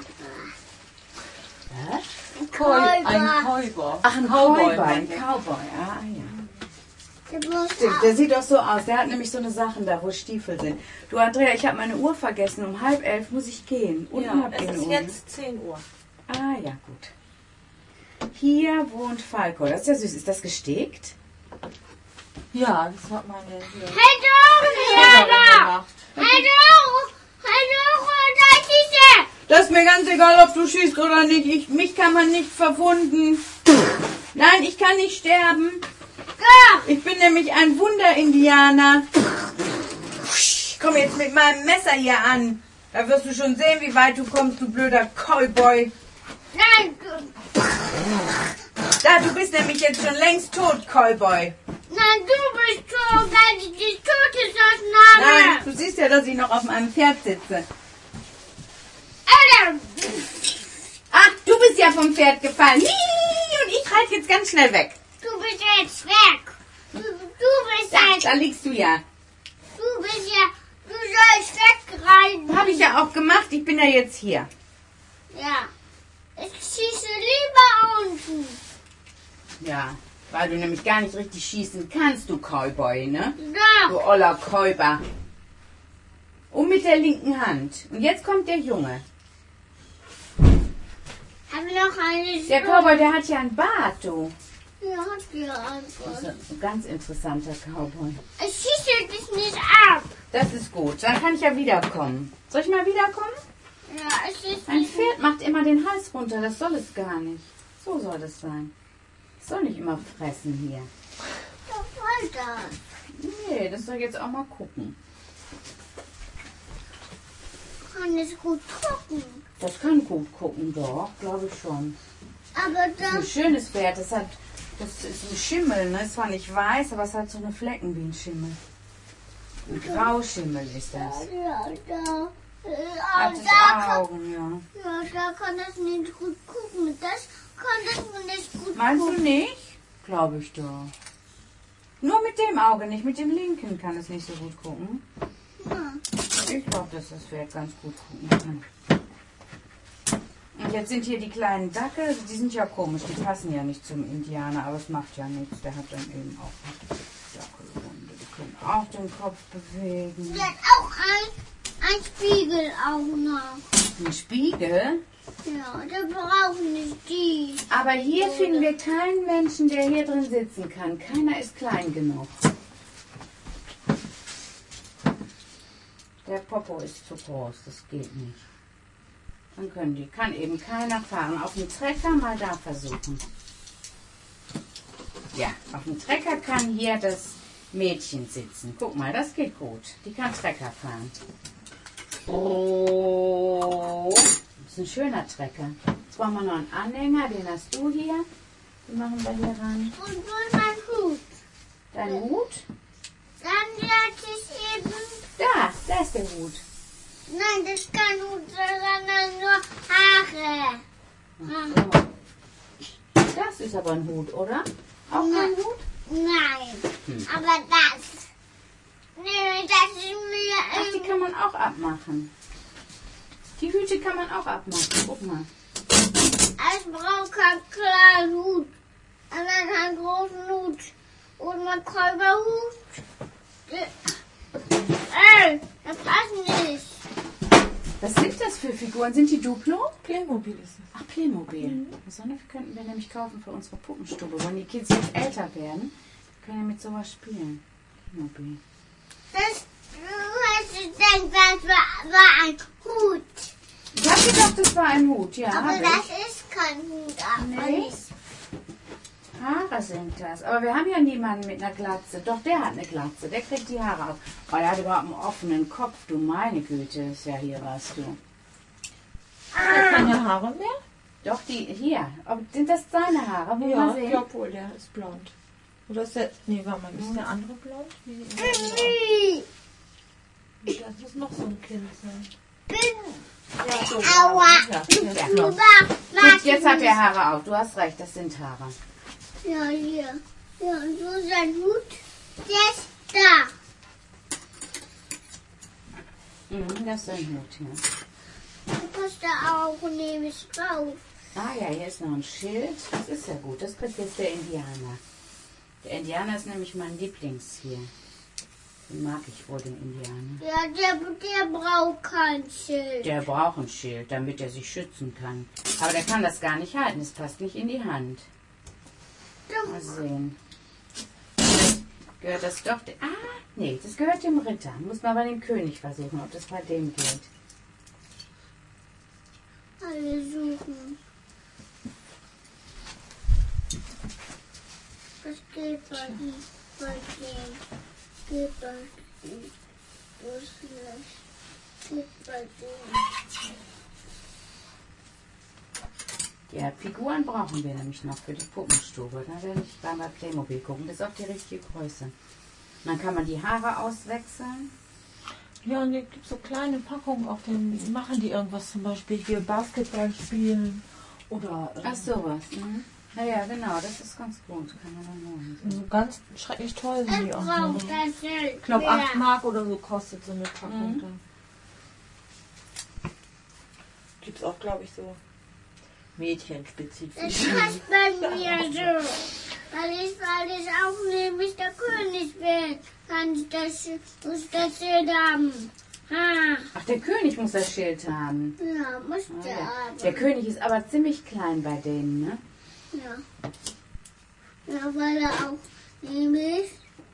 Was? Koi, ein Käuber. Ach, ein Cowboy, Cowboy. Ein meinte ich. Cowboy, ah ja. Der muss Stimmt, der sieht doch so aus. Der hat nämlich so eine Sachen da, wo Stiefel sind. Du, Andrea, ich habe meine Uhr vergessen. Um halb elf muss ich gehen. Und Ja, hab es den ist Uhr. jetzt zehn Uhr. Ah ja, gut. Hier wohnt Falco. Das ist ja süß. Ist das gesteckt? Ja, das hat meine hier Hallo, Schwägerin Jana. gemacht. Hallo. Hallo, da ist sie. Das ist mir ganz egal, ob du schießt oder nicht. Ich, mich kann man nicht verwunden. Nein, ich kann nicht sterben. Doch. Ich bin nämlich ein Wunder-Indianer. Ich komme jetzt mit meinem Messer hier an. Da wirst du schon sehen, wie weit du kommst, du blöder Cowboy. Nein, du, Da, du bist nämlich jetzt schon längst tot, Cowboy. nein, du bist tot, weil ich die Todesausnahme. Nein, du siehst ja, dass ich noch auf meinem Pferd sitze. Alter, Ach, du bist ja vom Pferd gefallen. Hihi, und ich reite jetzt ganz schnell weg. du bist jetzt weg. Du, du bist Da, jetzt, da liegst du ja. du bist ja, du sollst wegreiten. Habe ich ja auch gemacht. Ich bin ja jetzt hier. Ja, ich schieße lieber unten. Ja, weil du nämlich gar nicht richtig schießen kannst, du Cowboy, ne? Da, Du oller Käuber. Und mit der linken Hand. Und jetzt kommt der Junge. haben wir noch eine Der Cowboy, der hat ja einen Bart, du. Ja, hat ja Das einfach. ist ein ganz interessanter Cowboy. Ich schieße dich nicht ab. Das ist gut. Dann kann ich ja wiederkommen. Soll ich mal wiederkommen? Ja, ich schieße Ein dich Pferd macht immer den Hals runter. Das soll es gar nicht. So soll das sein. Ich soll nicht immer fressen hier. nicht weiter. Nee, das soll jetzt auch mal gucken. Kann es gut gucken. Das kann gut gucken, doch, glaube ich schon. Aber Das ist dann, ein schönes Pferd. Das hat, das ist ein Schimmel, ne? Ist zwar nicht weiß, aber es hat so eine Flecken wie ein Schimmel. Ein Grauschimmel ist das. ja, da, Hat äh, es da, kann, Augen, ja. ja, da kann es nicht gut gucken. Das kann es nicht gut Meinst du gucken. nicht? Glaube ich doch. Nur mit dem Auge nicht, mit dem linken kann es nicht so gut gucken. Ja. Ich glaube, dass das Pferd ganz gut gucken kann. Und jetzt sind hier die kleinen Dackel, die sind ja komisch, die passen ja nicht zum Indianer, aber es macht ja nichts. Der hat dann eben auch eine Dackelrunde. Die können auch den Kopf bewegen. Sie hat auch ein, ein Spiegel auch noch. Ein Spiegel. Ja, da brauchen nicht die. Aber hier finden wir keinen Menschen, der hier drin sitzen kann. Keiner ist klein genug. Der Popo ist zu groß, das geht nicht. Dann können die, kann eben keiner fahren. Auf dem Trecker mal da versuchen. Ja, auf dem Trecker kann hier das Mädchen sitzen. Guck mal, das geht gut. Die kann Trecker fahren. Oh, das ist ein schöner Trecker. Jetzt brauchen wir noch einen Anhänger, den hast du hier. Den machen wir hier ran. Und nur mein Hut. Dein Hut? Dann hatte ich eben. Da, da ist der Hut. Nein, das ist kein Hut, sondern nur Haare. So. Das ist aber ein Hut, oder? Auch kein Hut? Nein, Hm. aber das. Nee, das ist mir. Ach, die kann man auch abmachen. Die Hüte kann man auch abmachen. Guck mal. Ich brauche keinen kleinen Hut. Und dann einen großen Hut. Und einen Kolberhut. Ey, das passt nicht. Was sind das für Figuren? Sind die Duplo? Playmobil ist es. Ach, Playmobil. Mhm. So eine könnten wir nämlich kaufen für unsere Puppenstube. Wenn die Kids jetzt älter werden, können wir mit sowas spielen. Playmobil. Das, du hast gedacht, das war, war ein Hut. Ich hab gedacht, das war ein Hut. Ja, Aber hab das ich. ist kein Hut. Aber Nee. Haare sind das. Aber wir haben ja niemanden mit einer Glatze. Doch, der hat eine Glatze. Der kriegt die Haare auf. Oh, der hat überhaupt einen offenen Kopf. Du meine Güte, ist ja hier was, du. Hat keine Haare mehr? Doch, die hier. Ob, sind das seine Haare? Will Ja, man ich sehen? glaube wohl, der ist blond. Oder ist der. Nee, warte mal, ist der andere blond? Wie, wie, das muss noch so ein Kind sein. Ja, so. Aua. Ja, der ist blond. Gut, jetzt hat er Haare auf. Du hast recht, das sind Haare. Ja, hier. Ja, und so sein Hut. Der ist da. Mhm, das ist ein Hut, ja. Du passt da auch nämlich drauf. Ah ja, hier ist noch ein Schild. Das ist ja gut. Das kriegt jetzt der Indianer. Der Indianer ist nämlich mein Lieblings hier. Den mag ich wohl, den Indianer. Ja, der, der braucht kein Schild. Der braucht ein Schild, damit er sich schützen kann. Aber der kann das gar nicht halten. Es passt nicht in die Hand. Mal sehen. Gehört das doch... Ah, nee, das gehört dem Ritter. Muss man bei dem König versuchen, ob das bei dem geht. Alle suchen. Das geht bei ihm, bei dem. Geht bei ihm. Das nicht. Geht bei dem. Ja, Figuren brauchen wir nämlich noch für die Puppenstube. Da werde ich dann bei Playmobil gucken. Das ist auch die richtige Größe. Und dann kann man die Haare auswechseln. Ja, und es gibt so kleine Packungen auf dem. Machen die irgendwas zum Beispiel hier Basketball spielen oder. Ach, sowas. Mhm. Naja, genau, das ist ganz gut. Kann man dann holen. So ganz schrecklich toll sind die Ich auch. brauche noch. das Schild. Ich glaube, acht Ja. Mark oder so kostet so eine Packung Mhm. dann. Gibt es auch, glaube ich, so mädchenspezifisch. Das passt bei mir so. Weil ich, weil ich auch nämlich der König bin, kann ich das, muss das Schild haben. Ha. Ach, der König muss das Schild haben. Ja, muss Ah, der ja. haben. Der König ist aber ziemlich klein bei denen, ne? Ja. Ja, weil er auch nämlich.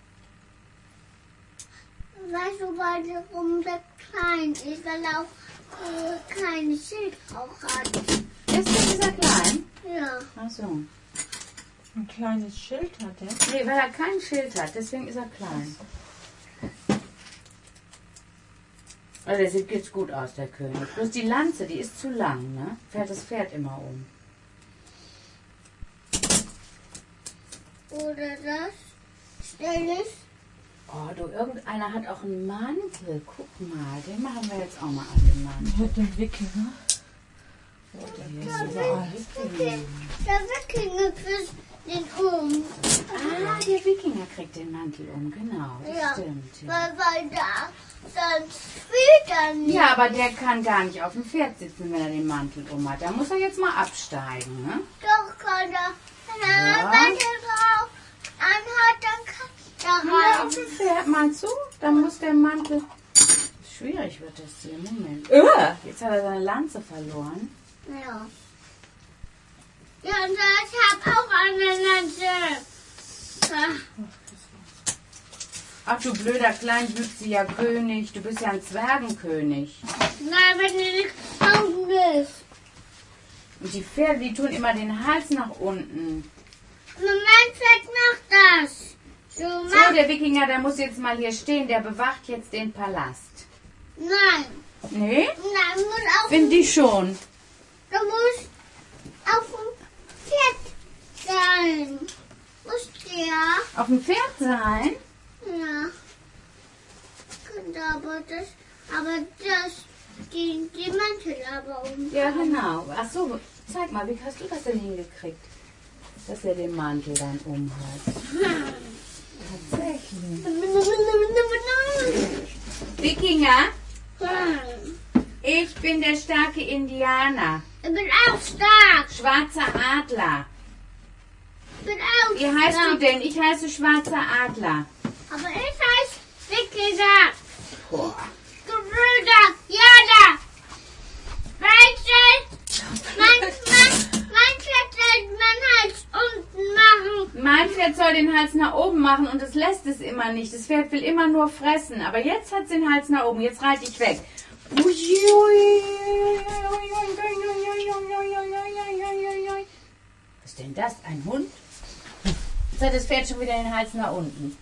Weißt du, warum der klein ist? Weil er auch äh, kein Schild auch hat. Ist der dieser klein? Ja. Ach so. Ein kleines Schild hat der. Nee, weil er kein Schild hat, deswegen ist er klein. Also der sieht jetzt gut aus, der König. Bloß die Lanze, die ist zu lang, ne? Fährt das Pferd immer um. Oder das. Stell ich. Oh, du, irgendeiner hat auch einen Mantel. Guck mal, den machen wir jetzt auch mal an den Mantel. Mit dem Wikinger. Oh, der Der ist ist überall. Okay. Der Wikinger kriegt den um. Ah, der Wikinger kriegt den Mantel um, genau. Das Ja. stimmt. Ja. Weil, weil da sonst spielt er nicht. ja, aber der kann gar nicht auf dem Pferd sitzen, wenn er den Mantel um hat. Da muss er jetzt mal absteigen, ne? Doch kann er. Wenn er Ja. einen Mantel drauf anhat, dann kann er Ja, rein. auf dem Pferd, meinst du? Dann muss der Mantel... Schwierig wird das hier, Moment. Äh, Jetzt hat er seine Lanze verloren. Ja. Ja, und ich habe auch eine Lanze. Ah, Ach du blöder kleinwüchsiger König, du bist ja ein Zwergenkönig. Nein, wenn du nicht kaufen willst. Und die Pferde, die tun immer den Hals nach unten. Mein Pferd macht das. Du So, machst. der Wikinger, der muss jetzt mal hier stehen, der bewacht jetzt den Palast. Nein. Nee? Nein, du musst auf, Finde ich schon. du musst auf dem Pferd sein. Musst du ja. Auf dem Pferd sein? Ja. Könnte aber das, aber das, die, die Mantel aber um. Ja, genau. Ach so, zeig mal, wie hast du das denn hingekriegt? Dass er den Mantel dann umhat. Tatsächlich. Wikinger, Hm. ich bin der starke Indianer. Ich bin auch stark. Schwarzer Adler. Ich bin auch Wie heißt stark. du denn? Ich heiße Schwarzer Adler. Aber ich heiße Wikinger. Boah. Gebrüder, Jana. Rachel. Manchmal, manchmal soll man Hals unten machen. Mein Pferd soll den Hals nach oben machen und es lässt es immer nicht. Das Pferd will immer nur fressen. Aber jetzt hat es den Hals nach oben. Jetzt reite ich weg. Was ist denn das? Ein Hund? Jetzt hat das Pferd schon wieder den Hals nach unten.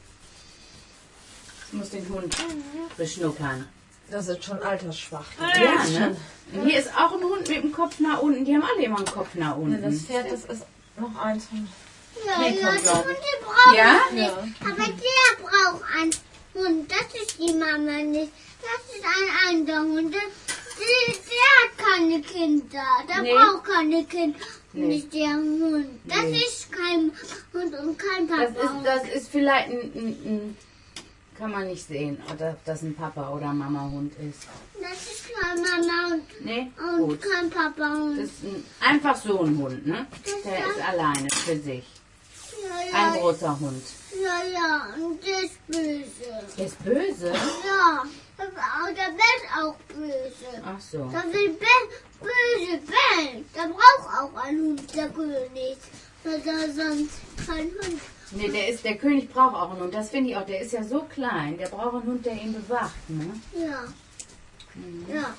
Ich muss den Hund beschnuppern. Das ist schon altersschwach. Ja, ne? Und hier ist auch ein Hund mit dem Kopf nach unten. Die haben alle immer einen Kopf nach Ja, unten. das Pferd, das ist noch eins von... Ja, Nee, ja, komm, die glaub Hunde brauchen Ja? nicht. Ja. Aber der braucht einen Hund. Das ist die Mama nicht. Das ist ein anderer Hund. Der, der, der hat keine Kinder. Der Nee. braucht keine Kinder. Nee. Nicht der Hund. Das Nee. ist kein Hund und kein Papa. Das ist, das ist vielleicht ein, ein, ein... Kann man nicht sehen, ob das ein Papa- oder Mama-Hund ist. Das ist kein Mama und, Nee? und Gut. kein Papa Hund. Das ist ein, einfach so ein Hund, ne? Der ist alleine für sich. ja, Ein ja, großer Hund. ja, ja, und der ist böse. Der ist böse? Ja, aber der wird auch böse. Ach so. Der will be- böse bellen. Der braucht auch einen Hund, der König. Weil der sonst kein Hund. Nee, der, ist, der König braucht auch einen Hund. Das finde ich auch. Der ist ja so klein. Der braucht einen Hund, der ihn bewacht, ne? Ja. Mhm. Ja.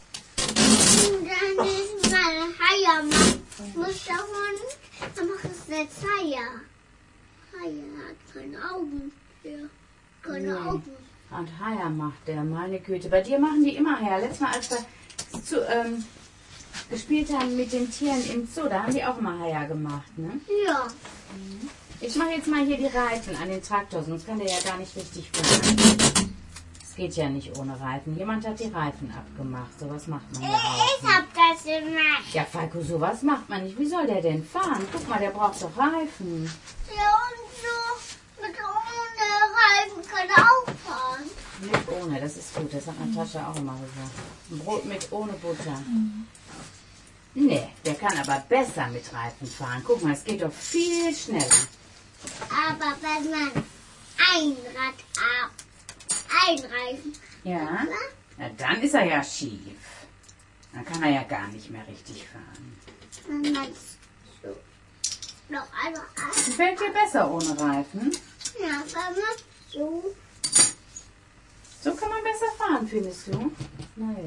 Und dann ist mal Haier machen. Muss der Hund, dann macht es jetzt Haier. Haier hat keine Augen. Ja. Keine Nee. Augen. Und Haier macht der, meine Güte. Bei dir machen die immer Haier. Letztes Mal, als wir zu, ähm, gespielt haben mit den Tieren im Zoo, da haben die auch immer Haier gemacht, ne? Ja. Ich mache jetzt mal hier die Reifen an den Traktor, sonst kann der ja gar nicht richtig fahren. Es geht ja nicht ohne Reifen. Jemand hat die Reifen abgemacht. Sowas macht man ja auch. Ich hab das gemacht. Ja, Falco, sowas macht man nicht. Wie soll der denn fahren? Guck mal, der braucht doch Reifen. Ja, und so mit ohne Reifen kann er auch fahren. Mit ohne, das ist gut. Das hat Natascha auch immer gesagt. Ein Brot mit ohne Butter. Nee, der kann aber besser mit Reifen fahren. Guck mal, es geht doch viel schneller. Aber wenn man ein Rad ab, ein Reifen, Ja? Na, dann ist er ja schief. Dann kann er ja gar nicht mehr richtig fahren. wenn man so noch einmal ab, Gefällt dir besser ohne Reifen? ja, wenn man so, So kann man besser fahren, findest du? Naja,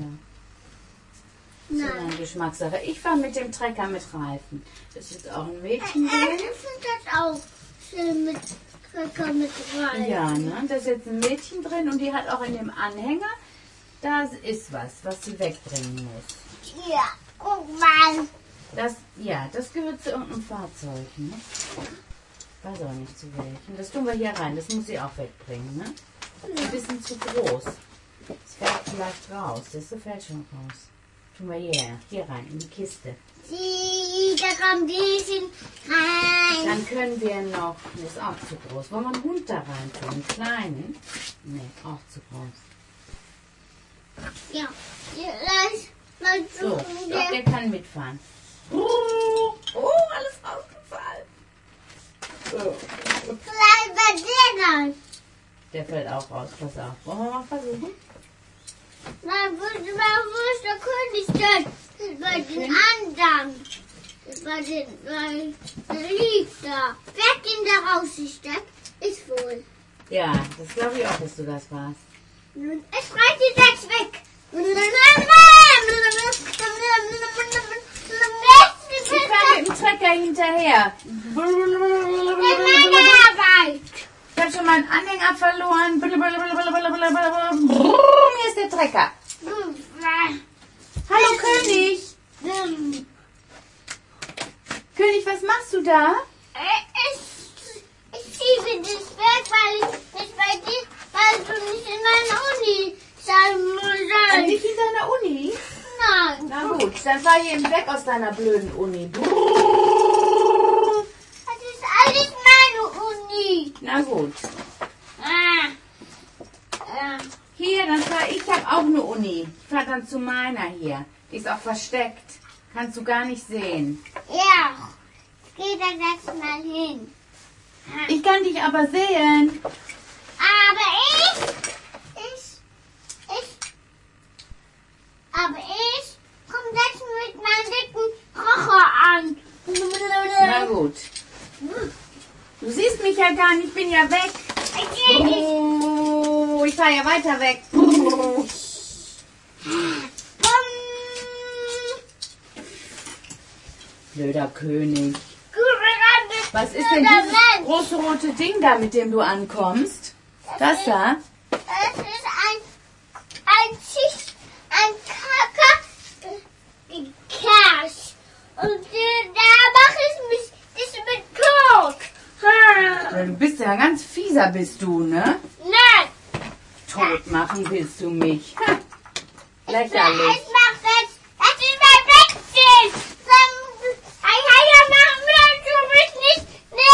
so nein. eine Geschmackssache. Ich fahre mit dem Trecker mit Reifen. Das ist jetzt auch ein Mädchen Äh, drin. ich finde das auch schön mit Trecker mit Reifen. Ja, ne? Da ist jetzt ein Mädchen drin und die hat auch in dem Anhänger, da ist was, was sie wegbringen muss. Ja, guck mal. Das, ja, das gehört zu irgendeinem Fahrzeug, ne? Weiß auch nicht zu welchem. Das tun wir hier rein, das muss sie auch wegbringen, ne? Ein bisschen zu groß. Das fällt vielleicht raus, das fällt schon raus. Tun wir hier, hier rein, in die Kiste. Die, da kommt die sind rein. Dann können wir noch, das ist auch zu groß. Wollen wir einen Hund da rein tun? Einen kleinen? Nee, auch zu groß. Ja, vielleicht mal So, so. ich glaub, der kann mitfahren. Oh, alles rausgefallen. So. Vielleicht bei dir dann. Der fällt auch raus, pass auf. Wollen wir mal versuchen? Na, wo, wo ist der König denn? Bei den anderen. Bei den, bei, der liegt da. Wer hat den da rausgesteckt? Ich wohl. Ja, das glaube ich auch, dass du das warst. Ich reite jetzt weg. Ich fahre mit dem Trecker hinterher. Meine Arbeit. Ich habe schon meinen Anhänger verloren. Hier ist der Trecker. Hallo König. König, was machst du da? Ich, ich schiebe das weg, weil ich nicht bei dir, weil du nicht in meiner Uni sein musst. Nicht in deiner Uni? Nein. Na gut, dann fahr hier eben weg aus deiner blöden Uni. Das ist alles meine Uni. Na gut. Ah. Ähm. Aber ich habe auch eine Uni. Ich fahre dann zu meiner hier. Die ist auch versteckt. Kannst du gar nicht sehen. Ja, geh da jetzt mal hin. Ich kann dich aber sehen. Aber ich, ich, ich, aber ich komm jetzt mit meinem dicken Kocher an. Na gut. Du siehst mich ja gar nicht, ich bin ja weg. Ich geh nicht. Oh, ich fahre ja weiter weg. Bumm. Blöder König. Gute Was ist denn blöder dieses Mensch. große rote Ding da, mit dem du ankommst? Das da? Es ist ein, ein Schicht, ein Kacker, ein Kersch. Und äh, da mache ich mich, das mit Coke. Du bist ja ganz fieser, bist du, ne? Nein. Tot machen willst du mich. Ha. Ich Lächerlich. mach das, das ist mein Wechsel. Ein Heiler machen will, du mich nicht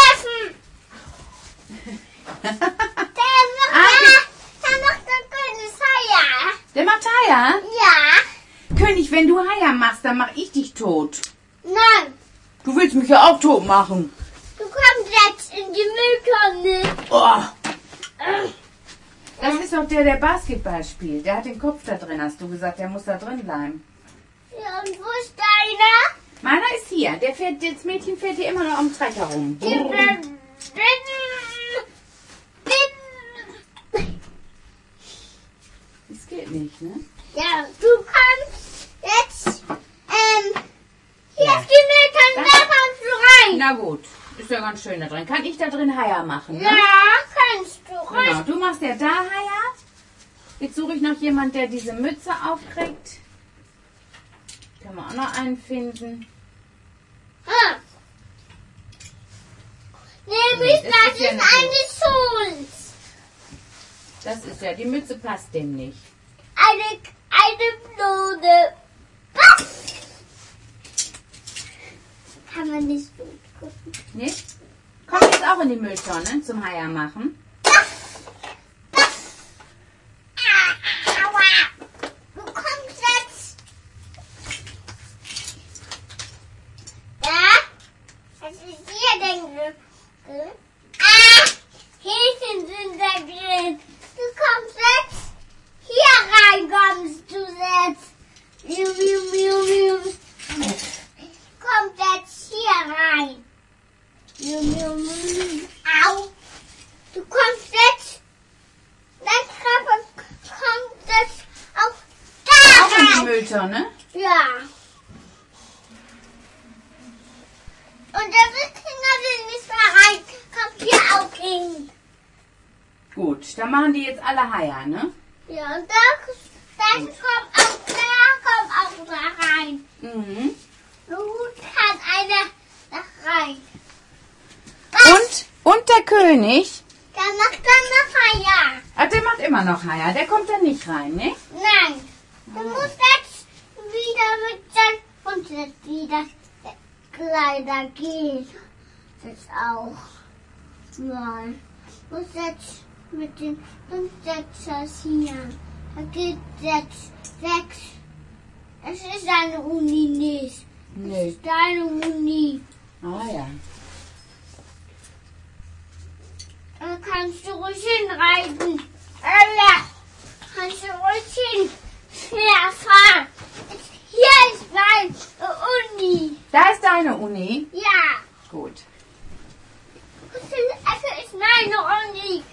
nerven. Der macht, Ah, der, der macht der König Heier. Der macht Haier? Ja. König, wenn du Haier machst, dann mach ich dich tot. Nein. Du willst mich ja auch tot machen. Du kommst jetzt in die Mülltonne. Oh. Das ist doch der, der Basketball spielt. Der hat den Kopf da drin, hast du gesagt. Der muss da drin bleiben. Ja, und wo ist deiner? Meiner ist hier. Der fährt, das Mädchen fährt hier immer noch am Trecker rum. Das geht nicht, ne? Ja, du kannst jetzt, ähm, hier Ja. ist die Mülltonne, da kommst du rein. Na gut. Ist ja ganz schön da drin. Kann ich da drin Haier machen, ne? Ja, kannst du Genau. rein. Du machst ja da Haier. Jetzt suche ich noch jemand, der diese Mütze aufkriegt. Kann man auch noch einen finden. Hm. Nämlich, Nee, das das ist ja ist nicht eine Schulz. Das ist ja, die Mütze passt dem nicht. Eine, eine Blume. Was? Kann man nicht gut gucken. Ne? Komm jetzt auch in die Mülltonne zum Haier machen. Aua. Du kommst jetzt. Da? Was ist hier denn drin? Ah, Häschen sind da drin. Du kommst jetzt. Hier rein kommst du jetzt. Miu, miu, miu, miu. Kommt jetzt hier rein. Miu, miu, miu. Au. Du kommst jetzt. Dein Körper kommt jetzt auch da Auch in die rein. Mülltonne. Ja. Und der Kinder will nicht mehr rein. Kommt hier auch hin. Gut, dann machen die jetzt alle Haier, ne? Ja, und da, dann kommt auch da, kommt auch da rein. Mhm. Nun kann einer da rein. Und, und der König? Der macht dann noch Feier. Ach, der macht immer noch Haier. Der kommt da nicht rein, ne? Nein. Du musst jetzt wieder mit seinem und jetzt wieder Kleider gehen. Das auch. Nein. Du musst jetzt mit den und jetzt das hier. Da geht jetzt sechs. Es ist eine Uni nicht. Es Nee. ist deine Uni. Ah ja. Da kannst du ruhig hinreiten. Allah. Kannst du ruhig hin. Ja, fahr. Hier ist meine Uni. Da ist deine Uni. Ja. Gut. Das ist meine Uni.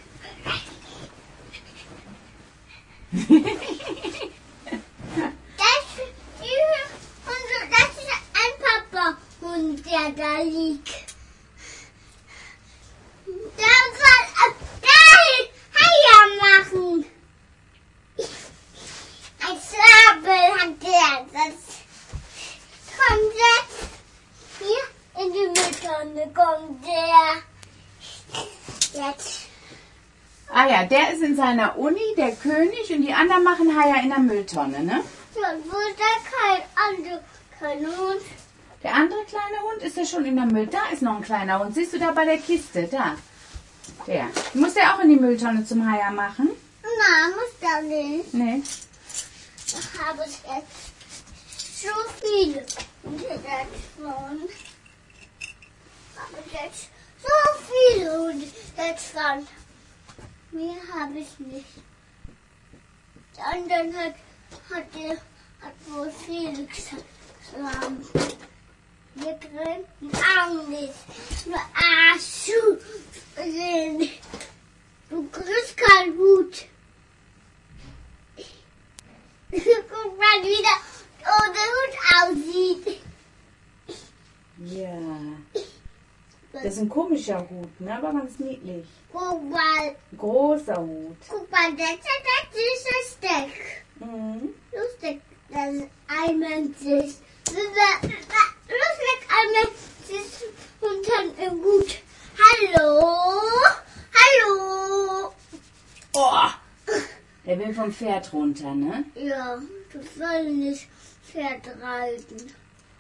Das, und das ist ein Papa-Hund, der da liegt. Der soll ab dahin Eier machen. Ein Schnabel hat der. Das kommt jetzt hier in die Mülltonne. Kommt der. Jetzt. Ah ja, der ist in seiner Uni, der König, und die anderen machen Haier in der Mülltonne, ne? Ja, wo ist da kein anderer Hund? Der andere kleine Hund ist ja schon in der Müll. Da ist noch ein kleiner Hund. Siehst du da bei der Kiste? Da. Der. Muss der auch in die Mülltonne zum Haier machen? Mama muss da nicht. Nee. Ich habe es jetzt so viele Hunde schon. Habe ich jetzt so viele Hunde jetzt schon. Mehr habe ich nicht. Und dann hat, hat, der, hat wohl Felix geschlagen. Hier drin auch nicht. Nur Aschu drin. Du kriegst kein Hut. Guck mal, wie der ohne Hut aussieht. Ja. Das ist ein komischer Hut, ne? Aber ganz niedlich. Guck mal. Großer Hut. Guck mal, das ist ein süßes Steck. Mhm. Lustig, das ist einmal süß. Lustig, einmal süß und dann im Hut. Hallo? Hallo? Oh! Der will vom Pferd runter, ne? Ja, du sollst nicht Pferd reiten.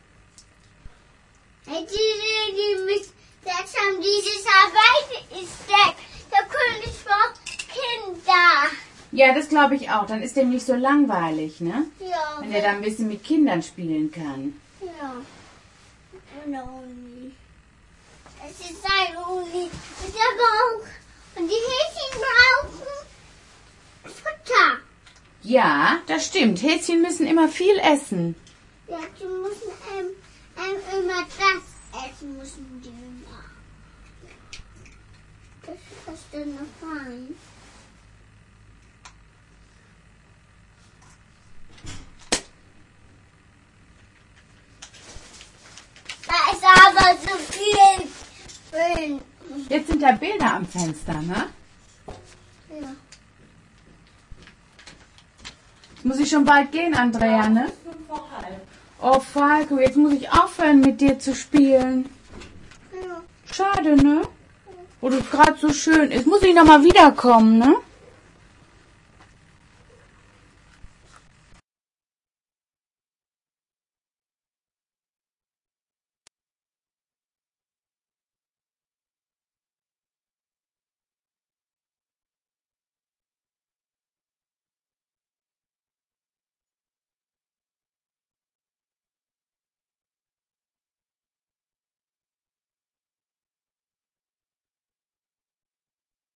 Hey, die, die mich jetzt haben dieses Arbeit ist weg. Der König vor Kinder. Ja, das glaube ich auch. Dann ist dem nicht so langweilig, ne? Ja. Wenn er da ein bisschen mit Kindern spielen kann. Ja. Und der Uni. Es ist sein Uni. Mit der Bauch. Und die Häschen brauchen Futter. Ja, das stimmt. Häschen müssen immer viel essen. Ja, die müssen ähm, ähm, immer das essen, müssen die immer. Das ist das denn noch fein. Da ist aber so viel Film. Jetzt sind da Bilder am Fenster, ne? Ja. Jetzt muss ich schon bald gehen, Andrea, ne? Fünf vor halb. Oh, Falco, jetzt muss ich aufhören, mit dir zu spielen. Ja. Schade, ne? Wo du gerade so schön ist. Muss ich nochmal wiederkommen, ne?